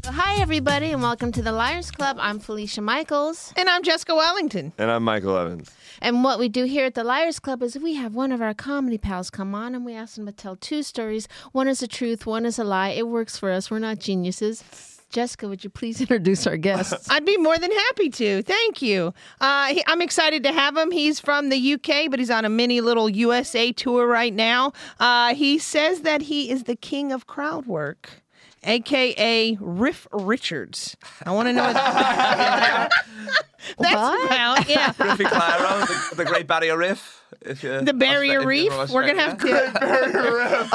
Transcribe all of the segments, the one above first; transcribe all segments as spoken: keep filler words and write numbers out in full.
Hi, everybody, and welcome to the Liars Club. I'm Felicia Michaels. And I'm Jessica Wellington. And I'm Michael Evans. And what we do here at the Liars Club is we have one of our comedy pals come on, and we ask them to tell two stories. One is the truth, one is a lie. It works for us. We're not geniuses. Jessica, would you please introduce our guests? I'd be more than happy to. Thank you. Uh, he, I'm excited to have him. He's from the U K, but he's on a mini little U S A tour right now. Uh, he says that he is the king of crowd work, a k a. Riff Richards. I want to know what that's What? about. Yeah. Riffy Clyro, the, the Great Barrier Reef. If you, The Barrier Australia- Reef. if We're going to have to...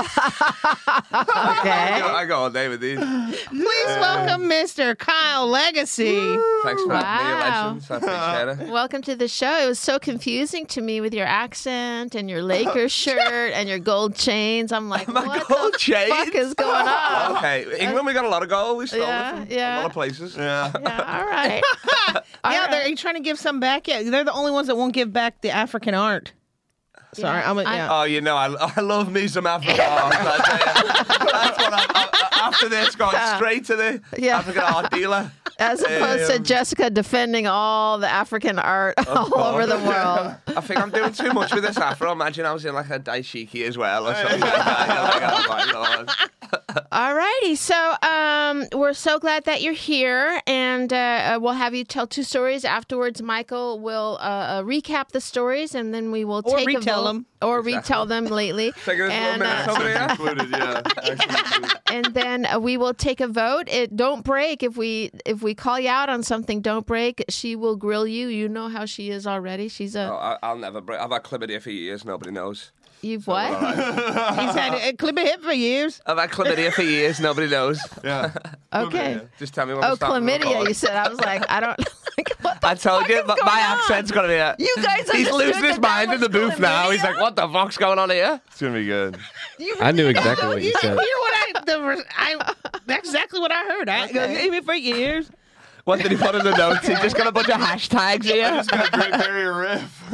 Okay. I go on day with these. Please welcome Mister Kyle Legacy. Thanks for having me, you Wow. legends. I appreciate it. Welcome to the show. It was so confusing to me with your accent and your Lakers shirt and your gold chains. I'm like, My what gold the chains? fuck is going on? Okay, England, we got a lot of gold. We stole Yeah, it from yeah. a lot of places. Yeah. Yeah, all right. All yeah, right. they're, are you trying to give some back? Yeah, they're the only ones that won't give back the African art. Sorry, Yeah, I'm a, I- yeah. Oh, you know, I, I love me some African art. I tell you. That's what I, I, after this, going straight to the Yeah. African art dealer. As opposed to Um, Jessica defending all the African art all course. over the world. I think I'm doing too much with this afro. Imagine I was in like a daishiki as well or something like that. You're like, oh my Lord. All righty. So um, we're so glad that you're here, and uh, we'll have you tell two stories. Afterwards, Michael will uh, uh, recap the stories, and then we will Or take retell a vote. them. Or Exactly. retell them lately. Take it as and, one minute uh, over here. Included, yeah. Actually included. and then uh, we will take a vote. It don't break if we if we call you out on something. Don't break. She will grill you. You know how she is already. She's a Oh, I, I'll never break. I've had chlamydia for years. Nobody knows. you've All what? right. He's had a clip of hip for years. I've had chlamydia for years. Nobody knows. Yeah. Okay. Just tell me when Oh, we're starting to chlamydia. record. You said. I was like, I don't. Like, what the I told fuck you, is but going my on? accent's gonna be a. You guys He's understood losing his that that mind in the was booth now. He's chlamydia? like, "What the fuck's going on here?" It's going to be good. You I knew really exactly don't what you You said. hear what I, the, I? That's exactly what I heard. I Okay. even for years. What did he put in the notes? He just got a bunch of hashtags here. Just got a Great Barrier Reef.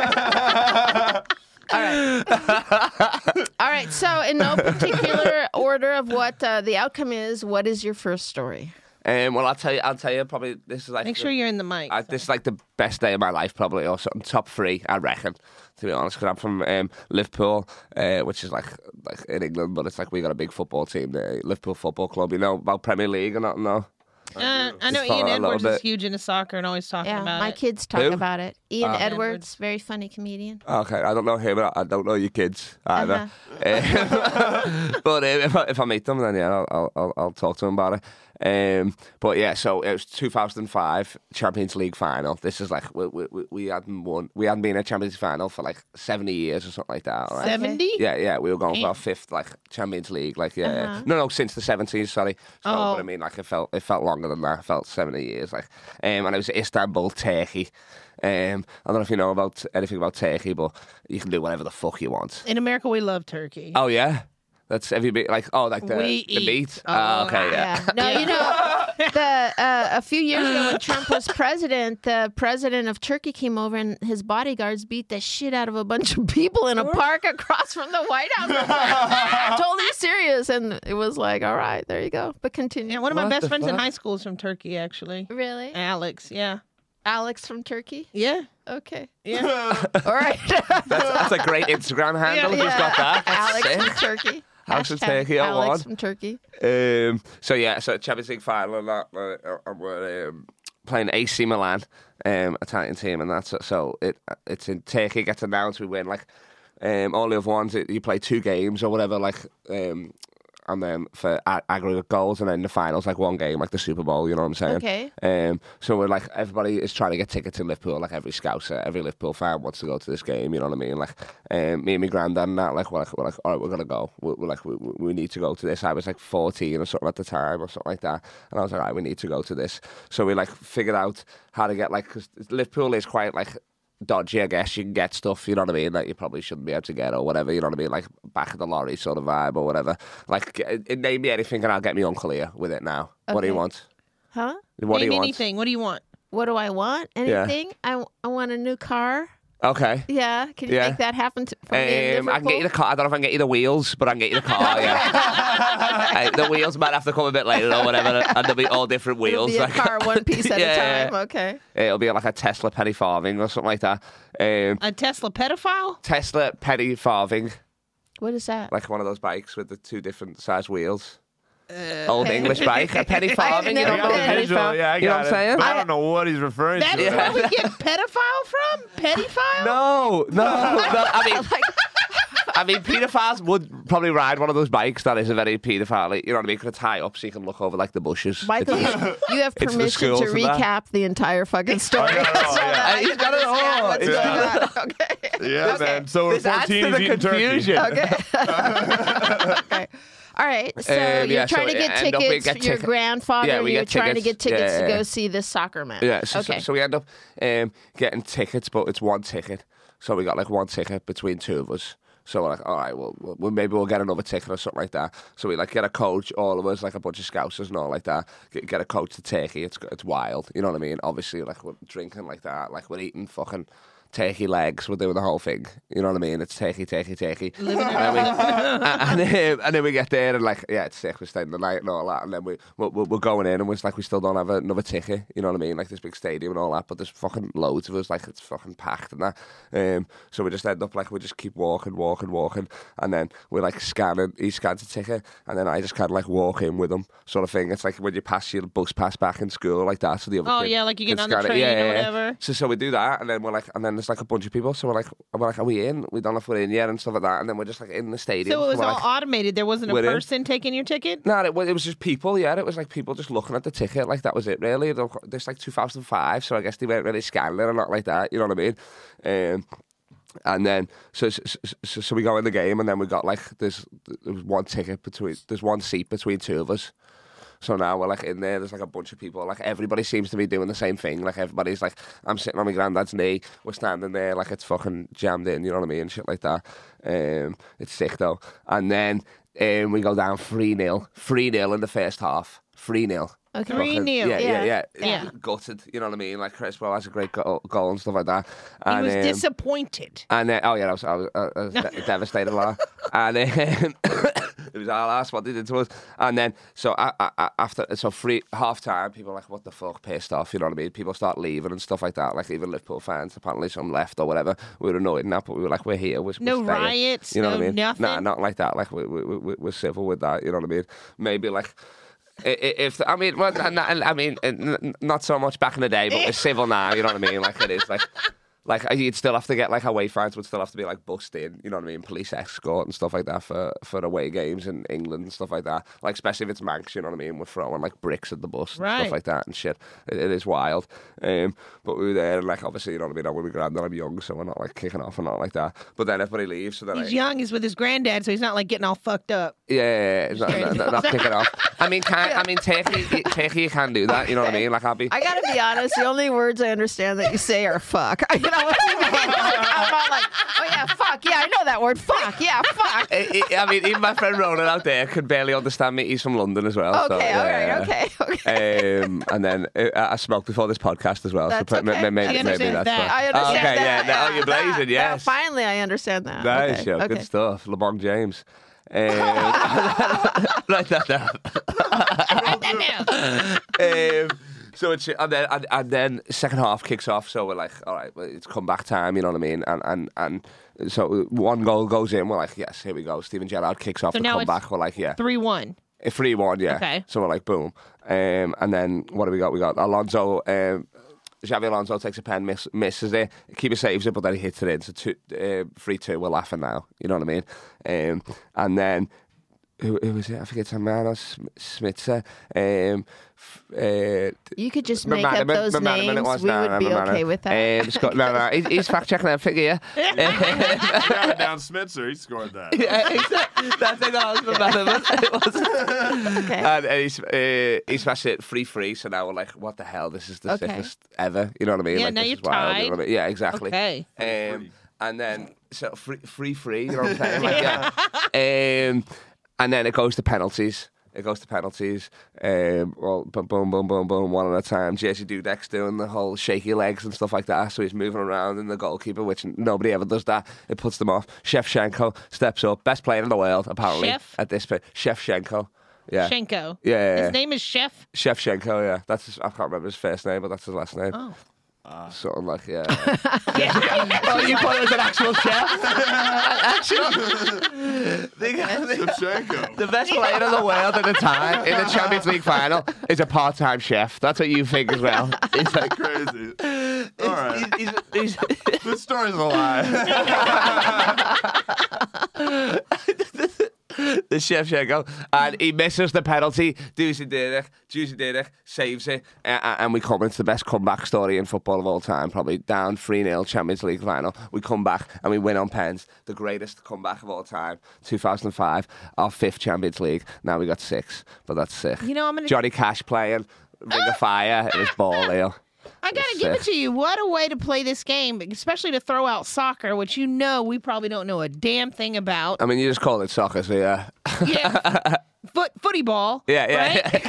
All right. All right. So, in no particular order of what uh, the outcome is, what is your first story? Um, well, I'll tell you. I'll tell you. Probably this is like. Make the- sure you're in the mic. I, this is like the best day of my life, probably, or something. Top three, I reckon. To be honest, because I'm from um, Liverpool, uh, which is like like in England, but it's like we got a big football team there, Liverpool Football Club. You know about Premier League or not? No. Uh, I know Just follow Ian a little Edwards is bit. huge into soccer and always talking Yeah, about my it. kids talk Who? about it. Ian Uh, Edwards, very funny comedian. Okay, I don't know him. I don't know your kids either. Uh-huh. Um, but uh, if I, if I meet them, then yeah, I'll I'll, I'll talk to them about it. Um, but yeah, so it was two thousand five Champions League final. This is like we we, we hadn't won. We hadn't been in a Champions League final for like seventy years or something like that. Right? seventy? Yeah, yeah, we were going for Damn. our fifth like Champions League. Like yeah, Uh-huh. no, no, since the seventies. Sorry. So, Oh. but I mean, like it felt it felt longer than that. It felt seventy years. Like, um, and it was Istanbul, Turkey. Um, I don't know if you know about anything about Turkey, but you can do whatever the fuck you want. In America, we love turkey. Oh yeah, that's have you been like oh like the We the eat. meat? Oh, Oh, okay, yeah. Yeah. No, you know, the uh, a few years ago when Trump was president, the president of Turkey came over and his bodyguards beat the shit out of a bunch of people in a park across from the White House. I was like, "Ah, totally serious, and it was like, all right, there you go. But continue. Yeah, one of my What best the friends in fuck? high school is from Turkey, actually. Really, Alex, yeah. Alex from Turkey. Yeah, Okay, yeah. all right. That's, that's a great Instagram handle. Yeah, Who's got that? That's Alex sick. from Turkey. Alex from Hashtag Turkey, I Alex won. from Turkey. Um, so yeah, so Champions League final and that, uh, and we're um, playing A C Milan, um, Italian team, and that's so it it's in Turkey. Gets announced, we win. Like um, all the other ones, it, you play two games or whatever. Like um, and then for a- aggregate goals, and then the finals like one game, like the Super Bowl. You know what I'm saying? Okay. Um, so we're like everybody is trying to get tickets in Liverpool. Like every Scouser, every Liverpool fan wants to go to this game. You know what I mean? Like um, me and my granddad and that. Like we're like, we're like all right, we're gonna go. We're, we're like we, we need to go to this. I was like fourteen or something at the time or something like that, and I was like, all right, we need to go to this. So we like figured out how to get like because Liverpool is quite like dodgy, I guess. You can get stuff, you know what I mean, that you probably shouldn't be able to get or whatever, you know what I mean, like back of the lorry sort of vibe or whatever. Like, it, name me anything and I'll get me uncle here with it now. What do you Okay. want? Huh? What Name do you want? anything. What do you want? What do I want? Yeah. Anything? I, I want a new car. Okay. Yeah, can you Yeah. make that happen to, for me in Um, I can get you the Liverpool? car. I don't know if I can get you the wheels, but I can get you the car. Yeah. Uh, the wheels might have to come a bit later or whatever, and they'll be all different It'll wheels. be a like- car one piece at Yeah, a yeah, time. yeah. Okay. It'll be like a Tesla penny farthing or something like that. Um, A Tesla pedophile? Tesla penny farthing, What is that? like one of those bikes with the two different size wheels. Old English bike, a penny I've farthing. You never know been what a a penny penny Visual, farthing? yeah, I You know got what I'm it. saying? But I don't know what he's referring That's to. where we get pedophile from? Pedophile? No, no, no. I mean, I mean, paedophiles would probably ride one of those bikes that is a very paedophile. You know what I mean? Could tie up so you can look over like the bushes. Michael, you, It's- you have it's the permission to schools and that. recap the entire fucking story. I got it all, so yeah. that I He's can got it all. understand what's Yeah. going on. Okay. Yeah, Okay. man. So we're This adds fourteen. to the He's eating confusion. turkey. Okay. Okay. All right. So Um, you're yeah, so trying to it get end up we tickets get for your ticket- grandfather. Yeah, we you're get trying to tickets. get tickets Yeah, to yeah. go see this soccer match. Yeah, so, so, okay. so we end up um, getting tickets, but it's one ticket. So we got like one ticket between two of us. So we're like, all right, well, well, maybe we'll get another ticket or something like that. So we like get a coach, all of us, like a bunch of scousers and all like that. Get, get a coach to Turkey. It's it's wild, you know what I mean? Obviously, like we're drinking like that, like we're eating fucking turkey legs. We're doing the whole thing, you know what I mean? It's turkey, turkey, turkey. and, then we, and, and, um, and then we get there and like, yeah, it's sick. We're staying the night and all that, and then we we're, we're going in and it's like we still don't have another ticket, you know what I mean? Like this big stadium and all that, but there's fucking loads of us, like it's fucking packed and that. Um, so we just end up like we just keep walking, walking, walking, and then we're like scanning. He scans a ticket, and then I just kind of like walk in with him, sort of thing. It's like when you pass your bus pass back in school, like that. So the other Oh, kid yeah, like you can get on the scan it. train Yeah, or yeah, yeah. whatever. So so we do that, and then we're like, and then there's like a bunch of people. So we're like, we're like, are we in? We don't know if we're in yet and stuff like that. And then we're just like in the stadium. So it was we're all like, automated. There wasn't a we're in. person taking your ticket? No, it was, it was just people, yeah. It was like people just looking at the ticket, like that was it, really. This like two thousand five, so I guess they weren't really scanning it or not like that, you know what I mean? Um, and then, so, so so so we go in the game, and then we got like, there's, there's one ticket between, there's one seat between two of us. So now we're like in there, there's like a bunch of people, like everybody seems to be doing the same thing. Like everybody's like, I'm sitting on my granddad's knee, we're standing there like it's fucking jammed in, you know what I mean? Shit like that. Um, it's sick though. And then um, we go down three nil, three nil in the first half, three nil. Okay. Three Fucking- nil. Yeah, yeah, yeah. Yeah. yeah. Gutted, you know what I mean? Like Crespo has a great goal, goal and stuff like that. He And, was um, disappointed. and uh, oh yeah, I was, I was, I was de- devastated, Laura. And um, it was our last what they did to us. And then so I, I, I- after so free half time, people are like, what the fuck, pissed off. You know what I mean? People start leaving and stuff like that. Like even Liverpool fans, apparently some left or whatever. We were annoyed in that, but we were like, we're here. We're, No we're staying. riots, You know no what I mean? nothing? Nah, not like that. Like we, we, we, we're civil with that. You know what I mean? Maybe like. I- i- If I mean, well, n- n- I mean, n- n- not so much back in the day, but it's civil now. You know what I mean? Like it is like, like you'd still have to get like away fines would still have to be like bussed in. You know what I mean? Police escort and stuff like that for, for away games in England and stuff like that. Like especially if it's Manx, you know what I mean? We're throwing like bricks at the bus and Right. stuff like that and shit. It, it is wild. Um, but we were there and like obviously you know what I mean. I'm with my granddad, I'm young, so we're not like kicking off and not like that. But then everybody leaves, so then He's I, young. He's with his granddad, so he's not like getting all fucked up. yeah, yeah, yeah, it's not, not, not, not kicking off. I mean, can, I mean, Turkey, Turkey, you can do that. You know what I mean? Like I'll be. I gotta be honest. The only words I understand that you say are "fuck." You know what I mean? I'm all like, "Oh yeah, fuck. Yeah, I know that word. Fuck. Yeah, fuck." I, I- I mean, even my friend Ronan out there could barely understand me. He's from London as well. Okay, so, all yeah, right, yeah. okay, okay. Um, and then uh, I smoked before this podcast as well. That's so maybe, okay. maybe, I maybe understand that's that. why. I understand okay, that. yeah. Now you're blazing. Yeah, Yes. finally, I understand that. Nice, okay. yo, okay. good stuff. LeBron James. Um, write that down. Write that down. um, so it's and then and, and then second half kicks off. So we're like, all right, well, it's comeback time. You know what I mean? And and and so one goal goes in. We're like, yes, here we go. Steven Gerrard kicks off So the now it's comeback. We're like, yeah, three one. a three one, yeah. Okay. So we're like, boom. Um, and then what do we got? We got Alonso. Um, Xavi Alonso takes a pen, miss, misses it. Keeper saves it, but then he hits it in. So two, uh, three two. We're laughing now. You know what I mean? Um, and then. Who, who was it? I forget. Tamara Smitzer. Um, f- uh, You could just make McManaman- up those McManaman it names. was. We No, would no, be McManaman. okay with that. Um, Scott, no, no, he's, he's fact checking that figure. Yeah, Got it down Smitzer. He scored that. yeah exactly. That's it. That was McManaman. It was. Okay. And, and he's uh, he smashed it free free. So now we're like, what the hell? This is the Okay. sickest ever. You know what I mean? Yeah, like, now this you're is wild, you know tied. what I mean? Yeah, exactly. Okay. Um, and then so free free free. You know what I'm saying? Like, yeah. Um, and then it goes to penalties. It goes to penalties. Um, well, boom, boom, boom, boom, boom, one at a time. Jerzy Dudek's doing the whole shaky legs and stuff like that. So he's moving around in the goalkeeper, which nobody ever does that. It puts them off. Shevchenko steps up, best player in the world apparently Chef? at this point. Shevchenko. Yeah. Shenko. Yeah, yeah, yeah. His name is Chef. Shevchenko, yeah. That's his, I can't remember his first name, but that's his last name. Oh. Uh, Something like, yeah. Oh, you thought it was an actual chef? Actual. Shevchenko. The best player in the world at the time in the Champions League final is a part-time chef. That's what you think as well. It's like Crazy. All right. He's, he's, This story's a lie. the Shevchenko, and he misses the penalty. Duzi Dudek, Duzi Dudek saves it, uh, and we come into the best comeback story in football of all time. Probably down three nil Champions League final. We come back and we win on pens. The greatest comeback of all time. two thousand five, our fifth Champions League. Now we got six, but that's sick. You know, I'm gonna. Johnny Cash playing Ring of Fire. It was ball ale. I gotta That's give it sick. to you. What a way to play this game, especially to throw out soccer, which you know we probably don't know a damn thing about. I mean, you just call it soccer, so yeah. Yeah, foot footy ball. Yeah, yeah. Right?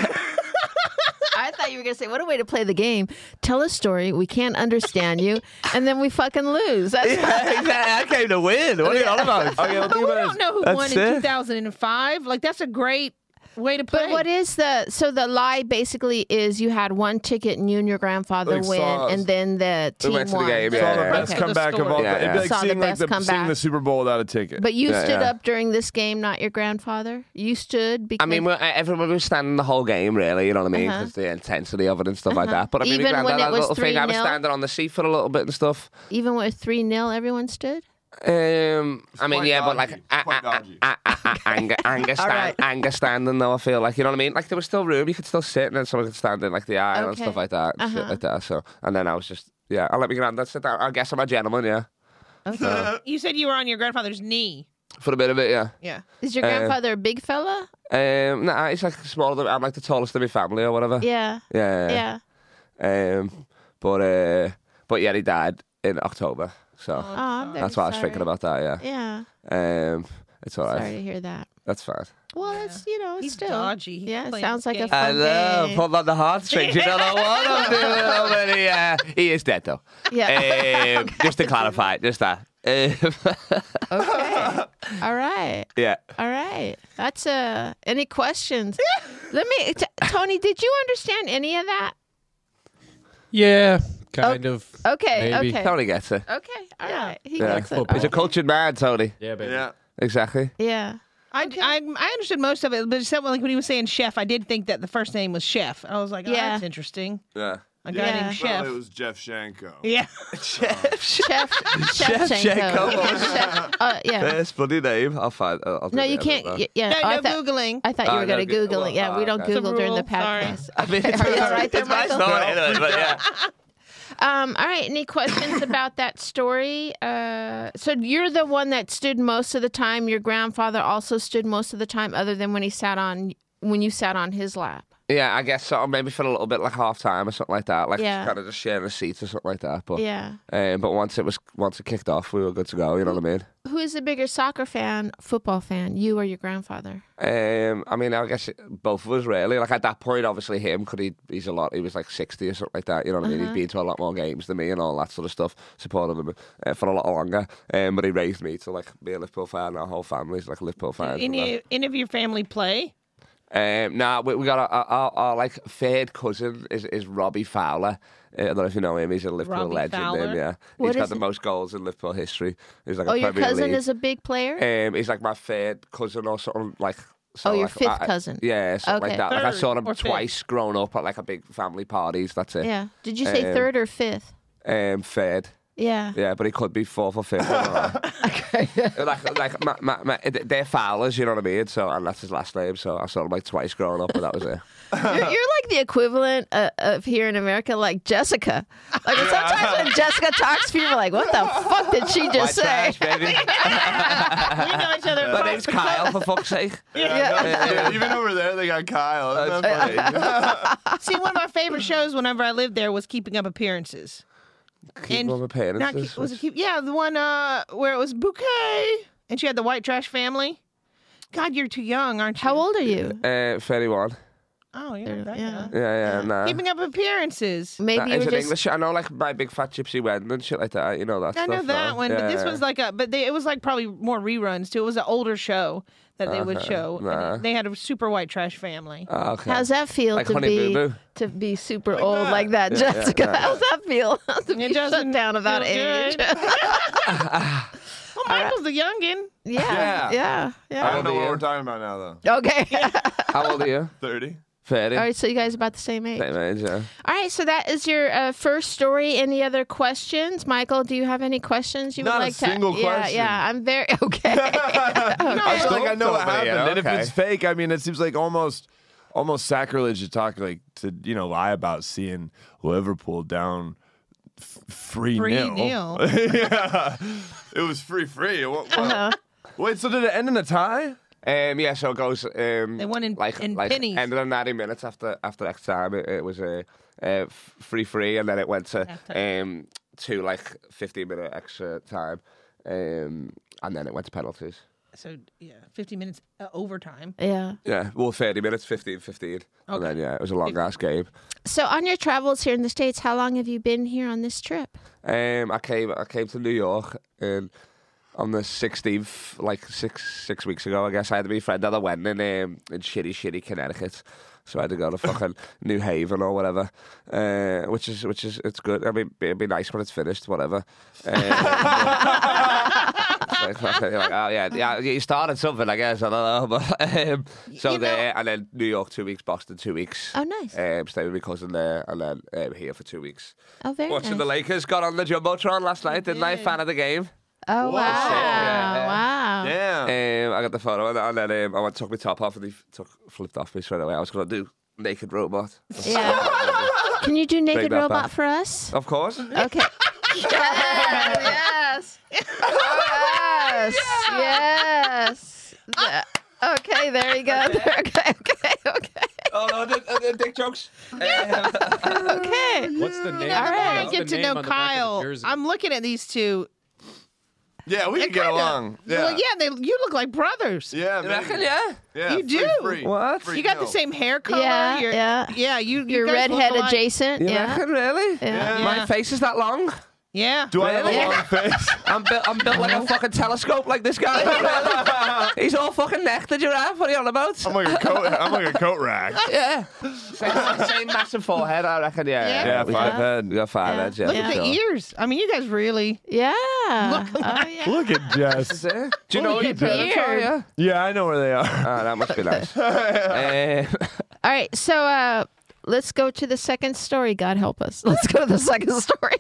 I thought you were going to say, what a way to play the game. Tell a story. We can't understand you. And then we fucking lose. That's Yeah, exactly. I came to win. What are you on about? Okay, well, But think we about don't it. know who That's won in it. two thousand five. Like that's a great way to play. But what is the so the lie basically is you had one ticket and you and your grandfather Like win, saw- and then the team went to the won. game, Saw yeah, the yeah. best Okay. comeback The of all. story. Yeah, It'd be yeah. like Saw the seeing like best the comeback. seeing the Super Bowl without a ticket. But you Yeah, stood yeah. up during this game, not your grandfather. You stood because I mean, we're, everyone was standing the whole game, really. You know what I mean? Uh-huh. Because the intensity of it and stuff like that. But I mean, Even my when granddad it had a was little thing. I was three nil? standing on the seat for a little bit and stuff. even with three nil, everyone stood. Um, I mean, quite yeah, but dodgy. like a- Quite a- a- dodgy. a- a- a- anger, anger, stand, right. anger standing though. I feel like you know what I mean. Like there was still room. You could still sit, and then someone could stand in like the aisle and Okay. stuff like that, and shit Uh-huh. like that. So, and then I was just yeah. I'll let my granddad sit down. I guess I'm a gentleman, yeah, Okay. You said you were on your grandfather's knee. for a bit of it, yeah. Yeah. Is your Uh, grandfather a big fella? Um, nah, he's like smaller. Than, I'm like the tallest in my family or whatever. Yeah. Yeah. Yeah. Um, but uh, but yeah, he died in October, so Oh, I'm very that's why I was sorry. thinking about that. Yeah. Yeah. Um, it's all right. Sorry to hear that. That's fine. Well, it's you know, it's He's still dodgy. He's Yeah, it playing sounds like a game. fun I know, game. put on the heartstrings. You don't know what I'm doing. But he, uh, he is dead though. Yeah. Um, Just to clarify, just that. Um, Okay. All right. yeah. All right. That's uh. Any questions? Let me, t- Tony. Did you understand any of that? Yeah, kind of. Okay. Maybe. Okay. Tony gets it. Okay. All right. He Yeah. gets it. Football. He's a cultured man, Tony. Yeah, baby. Yeah. Exactly. Yeah. I, I I understood most of it, but except like when he was saying chef, I did think that the first name was Chef. I was like, oh, Yeah. that's interesting. Yeah. A guy Yeah. named Well, Chef. it was Jeff Shanko. Yeah. Chef. Chef. Chef Shevchenko. Shenko. Chef. Uh, yeah. That's a funny name. I'll find. I'll, I'll No, do you the can't. edit, y- Yeah. No, oh, I no thought, Googling. I thought you Oh, were no, going to go- Google well, it. Yeah, oh, we don't okay. Google It's a during the rule, sorry. podcast. I mean, Are you all right there, it's nice Michael? knowing it, but yeah. Um, all right. Any questions about that story? Uh, so you're the one that stood most of the time. Your grandfather also stood most of the time, other than when he sat on when you sat on his lap. Yeah, I guess so. Maybe for a little bit like half time or something like that. Like Yeah. kind of just sharing a seat or something like that. But Yeah. um, but once it was once it kicked off, we were good to go. You know what I mean? Who is a bigger soccer fan, football fan, you or your grandfather? Um, I mean, I guess it, both of us really. Like at that point, obviously him, could he? He's a lot. He was like sixty or something like that. You know what I mean? Uh-huh. He'd been to a lot more games than me and all that sort of stuff. Supported him uh, for a lot longer. Um, but he raised me to like be a Liverpool fan. Our whole family's like Liverpool fans. and that. Any any of your family play? Um, nah, we, we got our, our, our like third cousin is is Robbie Fowler. Uh, I don't know if you know him. He's a Liverpool Robbie legend. Fowler? Him, yeah, What he's got is the it? most goals in Liverpool history. He's like Oh, a your Premier cousin League. is a big player? Um, he's like my third cousin or something like. So Oh, your like, fifth I- cousin. Yeah, something Okay. like that. Like I Third saw him or fifth? twice growing up at like a big family parties. That's it. Yeah. Did you say Um, third or fifth? Um, third. Yeah. Yeah, but he could be fourth or fifth. I don't know. Okay. like, like my, my, my, they're Fowlers, you know what I mean? So, and that's his last name. So I saw him like twice growing up, but that was it. You're, you're like the equivalent uh, of here in America, like Jessica. Like sometimes when Jessica talks, people are like, "What the fuck did she just White say?" trash, baby. We know each other. My name's Kyle, for fuck's sake. Yeah, no, even over there, they got Kyle. Isn't that funny? See, one of my favorite shows whenever I lived there was Keeping Up Appearances. Keep And- on the parents. Not keep, was it keep? Yeah, the one uh, where it was Bouquet, and she had the white trash family. God, you're too young, aren't you? How old are you? Uh, thirty-one. Oh, you're not that Yeah. young. Yeah, yeah, nah. Keeping up appearances. Maybe Nah, you is were it just. English? I know, like my big fat gypsy wedding and shit like that. You know that I stuff. know that no? one, yeah, but this yeah. was like a, but they, it was like probably more reruns too. It was an older show that they would Okay, show. and nah. They had a super white trash family. Oh, okay. How's that feel Like to Honey be Boo Boo? to be super old that. like that, Yeah, yeah, Jessica? yeah. How's that feel to be It shut doesn't down about feel age? good. Well, Michael's the youngin. yeah, Yeah. yeah, I yeah. don't know what Yeah. we're talking about now, though. Okay. How old are you? thirty. thirty. All right, so you guys about the same age. Same age, yeah. All right, so that is your uh, first story. Any other questions, Michael? Do you have any questions you Not would a like to? single yeah, question. yeah. I'm very okay. I feel like I know what Don't happened, over it, and if okay. it's fake, I mean, it seems like almost, almost sacrilege to talk like to you know lie about seeing Liverpool down f- free Free nil. nil. Yeah, it was free free. What, what? Uh-huh. Wait, so did it end in a tie? Um, yeah, so it goes. Um, They won in- like in like pennies. ended on ninety minutes after after extra time. It, it was a uh, free free, and then it went to Halftime. um to like fifteen minute extra time, um, and then it went to penalties. So yeah, fifty minutes uh, overtime. Yeah. Yeah, well, thirty minutes, fifteen, fifteen, and then yeah, it was a long ass game. So on your travels here in the States, how long have you been here on this trip? Um, I came I came to New York and on the sixteenth, like six six weeks ago, I guess. I had to be friend at a wedding in um, in shitty, shitty Connecticut. So I had to go to fucking New Haven or whatever, uh, which is which is it's good. I mean, it'd be nice when it's finished, whatever. Uh, like, fucking, like, oh yeah, yeah, you started something, I guess. I don't know, but um, so You know- there, and then New York two weeks, Boston two weeks. Oh, nice. Um, stayed with my cousin there, and then um, here for two weeks. Oh, very Watching nice. the Lakers got on the jumbotron last night, didn't I? did. Fan of the game. Oh, wow. Yeah, yeah. Wow. Damn. Um, I got the photo, and then um, I went took my top off, and he took flipped off me straight away. I was going to do naked robot. Yeah. Can you do Naked that Robot back. for us? Of course. Okay. yes. Yes. Yes. Yes. Yeah. Okay, there you go. Okay, okay, okay. Oh no, the, the dick jokes. Um, Okay. What's the name? All right, what's I get the to name know on the back of the Kyle. jersey? I'm looking at these two. Yeah, we They're can get kinda- along. Yeah, Well, yeah, they, you look like brothers. yeah, you maybe. reckon, yeah? Yeah, You free, do. Free, What? free You got the nil. same hair color. Yeah, You're, yeah. yeah. You, you You're guys look redhead alike. adjacent. You Yeah. reckon, really? Yeah. My Yeah. face is that long? Yeah. Do I have a Really? long face? I'm built. I'm built like a fucking telescope, like this guy. Really? He's all fucking neck. The giraffe. What are you on about? I'm like a coat. I'm like a coat rack. Yeah. Same, same massive forehead, I reckon. Yeah. Yeah. Yeah, we five got- head. We got five Yeah. heads. Yeah. Look for at the sure. ears. I mean, you guys really. Yeah. Oh, yeah. Look at Jess. Is it? Do you know Look where at the parents are? beard. Yeah. Yeah, I know where they are. Ah, that must be nice. Uh, All right. So uh, let's go to the second story. God help us. Let's go to the second story.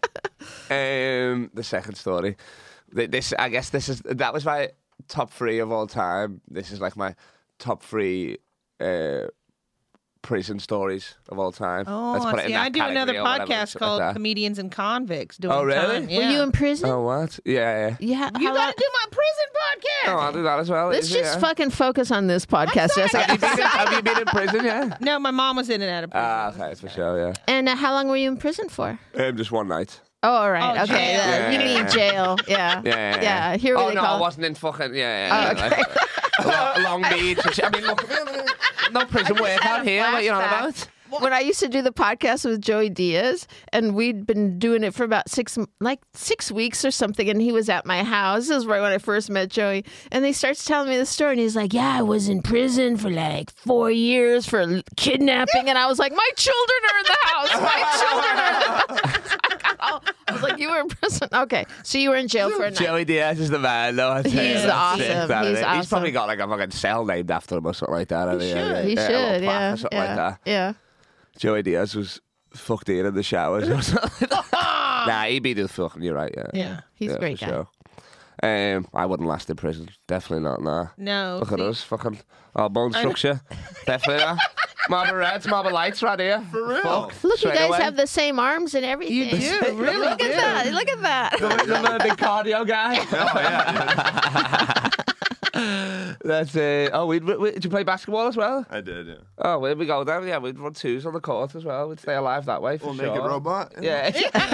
um, the second story. Th- This, I guess, this is that was my top three of all time. This is like my top three uh, prison stories of all time. Oh, Let's put it in see, that I do another category or whatever, podcast something like called that. Comedians and Convicts. Doing Oh, really? time. Were Yeah. you in prison? Oh, what? Yeah, yeah. Yeah. You how got long- to do my prison podcast. Oh, I'll do that as well. Let's Is it, just yeah? fucking focus on this podcast, sorry. Jessica. Have you, been in, have you been in prison? Yeah. No, my mom was in and out of prison. Ah, okay, for sure. Yeah. And uh, how long were you in prison for? Um, just one night. Oh, all right. Oh, okay. jail. uh, Yeah, you yeah, mean yeah. jail? Yeah. Yeah, yeah. Here Oh we no, call. I wasn't in fucking yeah. yeah, Oh, yeah okay. like, Long, Long Beach. and shit. I mean, look, no prison work had out a here. What you know flashback. about? When I used to do the podcast with Joey Diaz, and we'd been doing it for about six, like six weeks or something, and he was at my house. This is right when I first met Joey, and he starts telling me the story, and he's like, "Yeah, I was in prison for like four years for l- kidnapping," and I was like, "My children are in the house. My children are in the house." I got all- I was like, "You were in prison? Okay, so you were in jail for a night." Joey Diaz is the man, though. I tell you. He's That's awesome. sick, that, He's isn't it? awesome. He's probably got like a fucking cell named after him or something like that. He yeah, should. yeah, He yeah, a little should, plaque yeah, or something yeah, like that. yeah. Joey Diaz was fucked in in the showers or something. Nah, he'd be the fucking. You're right. Yeah. Yeah, he's a Yeah, great for guy. sure. Um, I wouldn't last in prison. Definitely not. Nah. No. Look at see- us, fucking our bone structure. Definitely not. Marble reds, marble lights right here. For real. Fuck. Look, you Straight guys away. have the same arms and everything. You do, really Look do. at that. Look at that. I'm a big cardio guy. Oh yeah. That's uh, oh, we'd, we, did you play basketball as well? I did, yeah. Oh, where we go then? Yeah, we'd run twos on the court as well. We'd stay alive that way for We'll sure. make it robot. Yeah.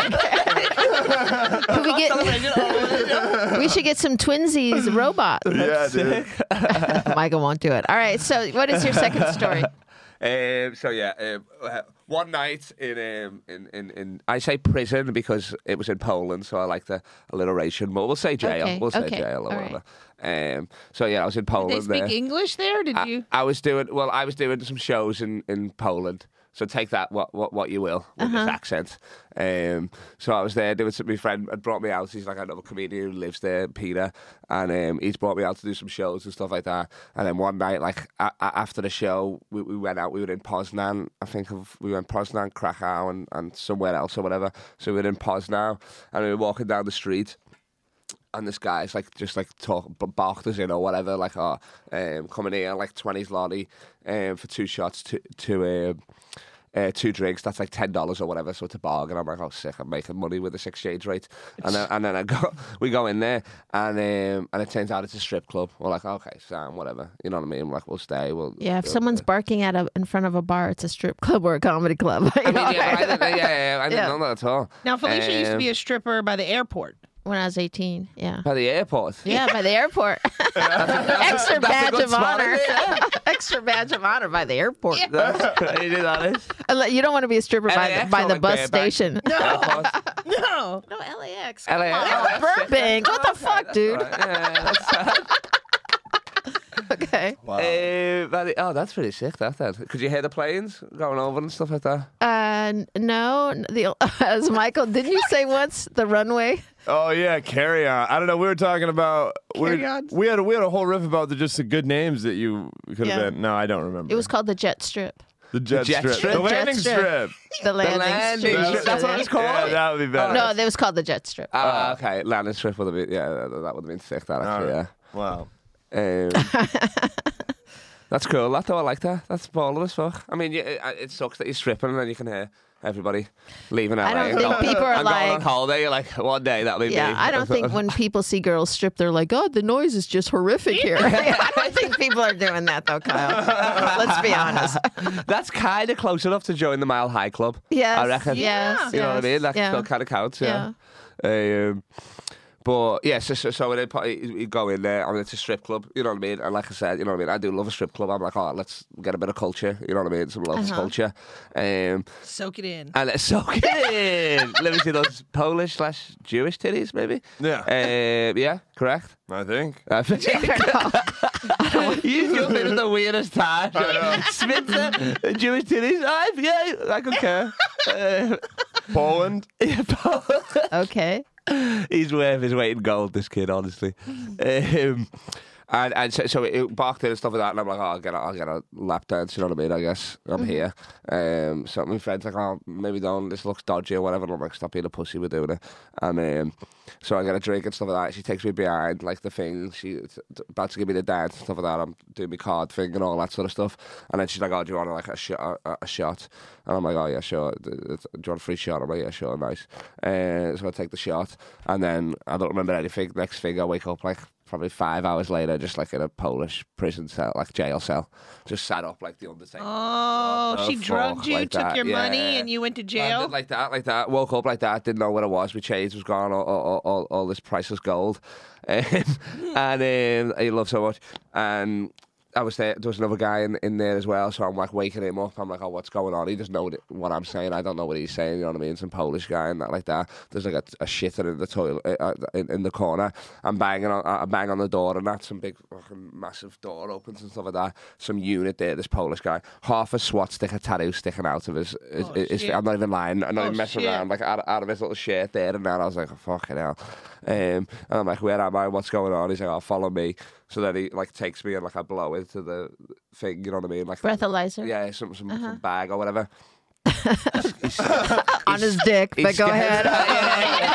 Could we get? We should get some twinsies robots. Yeah, dude. Michael won't do it. All right. So, what is your second story? Um, so yeah, um, uh, one night in, um, in in in I say prison because it was in Poland, so I like the alliteration. But we'll say jail. Okay, We'll say okay, jail or all whatever. Um, so yeah, I was in They Poland. speak there. English there? Did I, you? I was doing well. I was doing some shows in, in Poland. So take that what what, what you will with Uh-huh. this accent. Um, so I was there doing some. My friend had brought me out. He's like another comedian who lives there, Peter, and um, he's brought me out to do some shows and stuff like that. And then one night, like a- a- after the show, we, we went out. We were in Poznan. I think of we went Poznan, Krakow, and, and somewhere else or whatever. So we were in Poznan, and we were walking down the street. And this guy's like just like talk, barked us in or whatever, like oh, um, coming here like twenties lottie, um, for two shots, two two um, uh, two drinks. That's like ten dollars or whatever. So it's a bargain. I'm like, oh, sick! I'm making money with this exchange rate. And then and then I go, we go in there, and um, and it turns out it's a strip club. We're like, okay, Sam, whatever. You know what I mean? We're like, we'll stay. We'll Yeah, if we'll, someone's barking at a in front of a bar, it's a strip club or a comedy club. I mean, yeah, but I didn't, yeah, yeah, I didn't Yeah. know that at all. Now, Felicia used to Um, be a stripper by the airport. When I was eighteen, yeah. by the airport. Yeah, by the airport. Extra That's a badge good of spot, honor. isn't it? Extra badge of honor by the airport. That's crazy, that is. Unle- You don't want to be a stripper by the, L A X by or the like bus Burbank? station. Airport. No. No, L A X. L A X. Come on. Oh, Burbank. What the fuck, That's dude? right. Yeah, that's Okay. Wow. Uh, but- oh, that's pretty sick, that then. Could you hear the planes going over and stuff like that? Uh, n- no. The, as Michael, didn't you say once the runway? Oh yeah, Carry On. I don't know. We were talking about we Carry were- On? we had a, we had a whole riff about the just the good names that you could have Yeah. been. No, I don't remember. It was called the Jet Strip. the jet, Jet strip, strip? the The jet landing strip. strip. The landing, landing strip. strip. That's what it's called? Yeah, that would be better. No, it was called the Jet Strip. Ah, okay. Landing strip would have been, yeah, that, that would have been sick, that actually, Alright. Wow. yeah. Um, that's cool, that though, I like that. That's baller as fuck. I mean, yeah, it, it sucks that you're stripping and then you can hear everybody leaving L A. I don't and think going- people are and going like- on holiday. You're like, one day that'll be me. Yeah, I don't think when people see girls strip, they're like, "Oh, the noise is just horrific here." I don't think people are doing that though, Kyle. Let's be honest. That's kind of close enough to join the Mile High Club. Yes, I reckon. yes, You know what I yes, mean? That yeah. still kind of counts, yeah. Um, but yeah, so so, so we'd probably we'd go in there. I mean, it's a strip club. You know what I mean? And like I said, you know what I mean. I do love a strip club. I'm like, oh, let's get a bit of culture. You know what I mean? Some local Uh-huh. culture. Um, Soak it in. and let's soak it in. Let me see those Polish slash Jewish titties, maybe. Yeah, Um, yeah, correct. I think. I think you jump in at the weirdest time. Spencer, Jewish titties. I, yeah, I could care. Uh, Poland. yeah, Poland. Okay. He's worth his weight in gold, this kid, honestly. Um, and and so, so it barked in and stuff like that, and I'm like, oh, I'll get a, I'll get a lap dance, you know what I mean? I guess I'm here. Um, so my friend's like, oh, maybe don't. This looks dodgy or whatever. And I'm like, stop being a pussy, we're doing it. And um, so I get a drink and stuff like that. She takes me behind, like the thing. She's about to give me the dance and stuff like that. I'm doing my card thing and all that sort of stuff. And then she's like, oh, do you want like a shot? A, a shot? And I'm like, oh yeah, sure. Do you want a free shot? I'm like, yeah, sure, nice. Uh, so I take the shot, and then I don't remember anything. Next thing, I wake up like probably five hours later, just like in a Polish prison cell, like jail cell, just sat up like the Undertaker. Oh, What she the drugged fuck, you, like took that, your money, yeah. and you went to I jail? did like that, like that. Woke up like that. Didn't know where I was. My change was gone. All, all, all, all this priceless gold, um, and um, I love so much. And I was there. There was another guy in, in there as well. So I'm like waking him up. I'm like, oh, what's going on? He doesn't know what, what I'm saying. I don't know what he's saying. You know what I mean? Some Polish guy and that like that. There's like a, a shitter in the toilet uh, in, in the corner. I'm banging on. I bang on the door, and that's some big fucking massive door opens and stuff like that. Some unit there. This Polish guy, half a SWAT sticker tattoo sticking out of his. his, Oh, his shit. I'm not even lying. I'm not Oh, even messing shit. around. Like out, out of his little shirt there, and then I was like, oh, fucking hell. Um, and I'm like, where am I? What's going on? He's like, oh, follow me. So then he like takes me and like I blow into the thing, you know what I mean? Like Breathalyzer. yeah, some some, Uh-huh. some bag or whatever. On his dick, but He's go scared. ahead.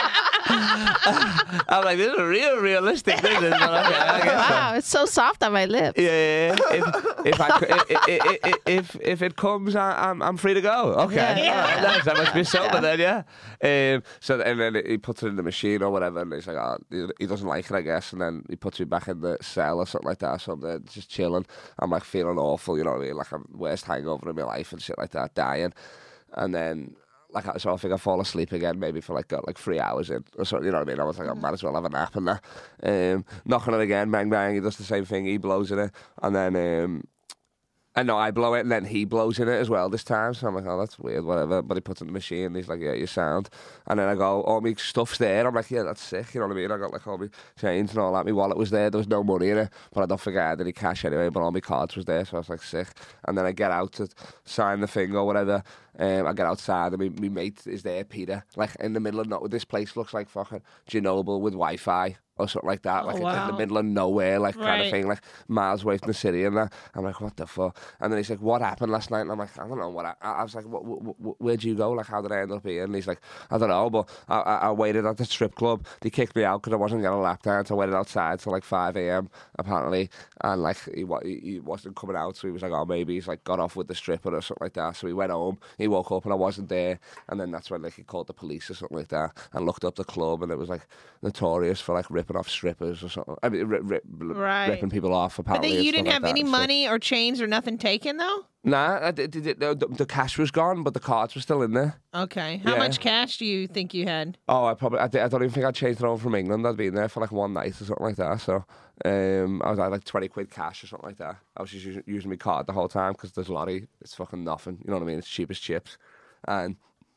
I'm like, this is real realistic. This is, but okay, I guess so. Wow, it's so soft on my lips. Yeah, yeah, yeah. If if, I, if, if if if it comes, I, I'm I'm free to go. Okay, Yeah. All right, nice. That must be sober then, yeah. Um, so and then he puts it in the machine or whatever, and he's like, oh, he- he doesn't like it, I guess. And then he puts me back in the cell or something like that. So I'm there just chilling. I'm like feeling awful, you know what I mean? Like I'm worst hangover in my life and shit like that, dying. And then. Like, so I think I fall asleep again, maybe for like got like three hours in or something, you know what I mean? I was like, I might as well have a nap and that. Um, knocking it again, bang bang, he does the same thing, he blows in it, and then um, and no, I blow it, and then he blows in it as well this time. So I'm like, oh, that's weird, whatever. But he puts it in the machine, and he's like, yeah, you sound. And then I go, all my stuff's there. I'm like, yeah, that's sick, you know what I mean? I got like all my chains and all that. My wallet was there. There was no money in it, but I don't think I had any cash anyway. But all my cards was there, so I was like, sick. And then I get out to sign the thing or whatever. Um, I get outside, and my, my mate is there, Peter, like in the middle of nowhere. This place looks like fucking Chernobyl with Wi-Fi. Or something like that, Oh, like it's in wow. the middle of nowhere, like kind Right. of thing, like miles away from the city and that. I'm like, what the fuck? And then he's like, what happened last night? And I'm like, I don't know what. I, I was like, what, what, what, where'd you go? Like, how did I end up here? And he's like, I don't know, but I, I, I waited at the strip club. They kicked me out because I wasn't getting a lap dance. I waited outside till like five a.m. apparently, and like he, wa- he he wasn't coming out, so he was like, oh, maybe he's like got off with the stripper or something like that. So he went home. He woke up and I wasn't there, and then that's when like he called the police or something like that and looked up the club, and it was like notorious for like ripping off strippers. Or something. I mean, rip, rip, Right. ripping people off. But Apparently, then and you stuff didn't like have that any and stuff. money or chains or nothing taken, though? Nah, I did, did, the, the cash was gone, but the cards were still in there. Okay. How Yeah. much cash do you think you had? Oh, I probably, I, did- I don't even think I changed it over from England. I'd been there for like one night or something like that. So, um, I was at like twenty quid cash or something like that. I was just using, using my card the whole time because there's lottie. It's fucking nothing. You know what I mean? It's cheap as chips. And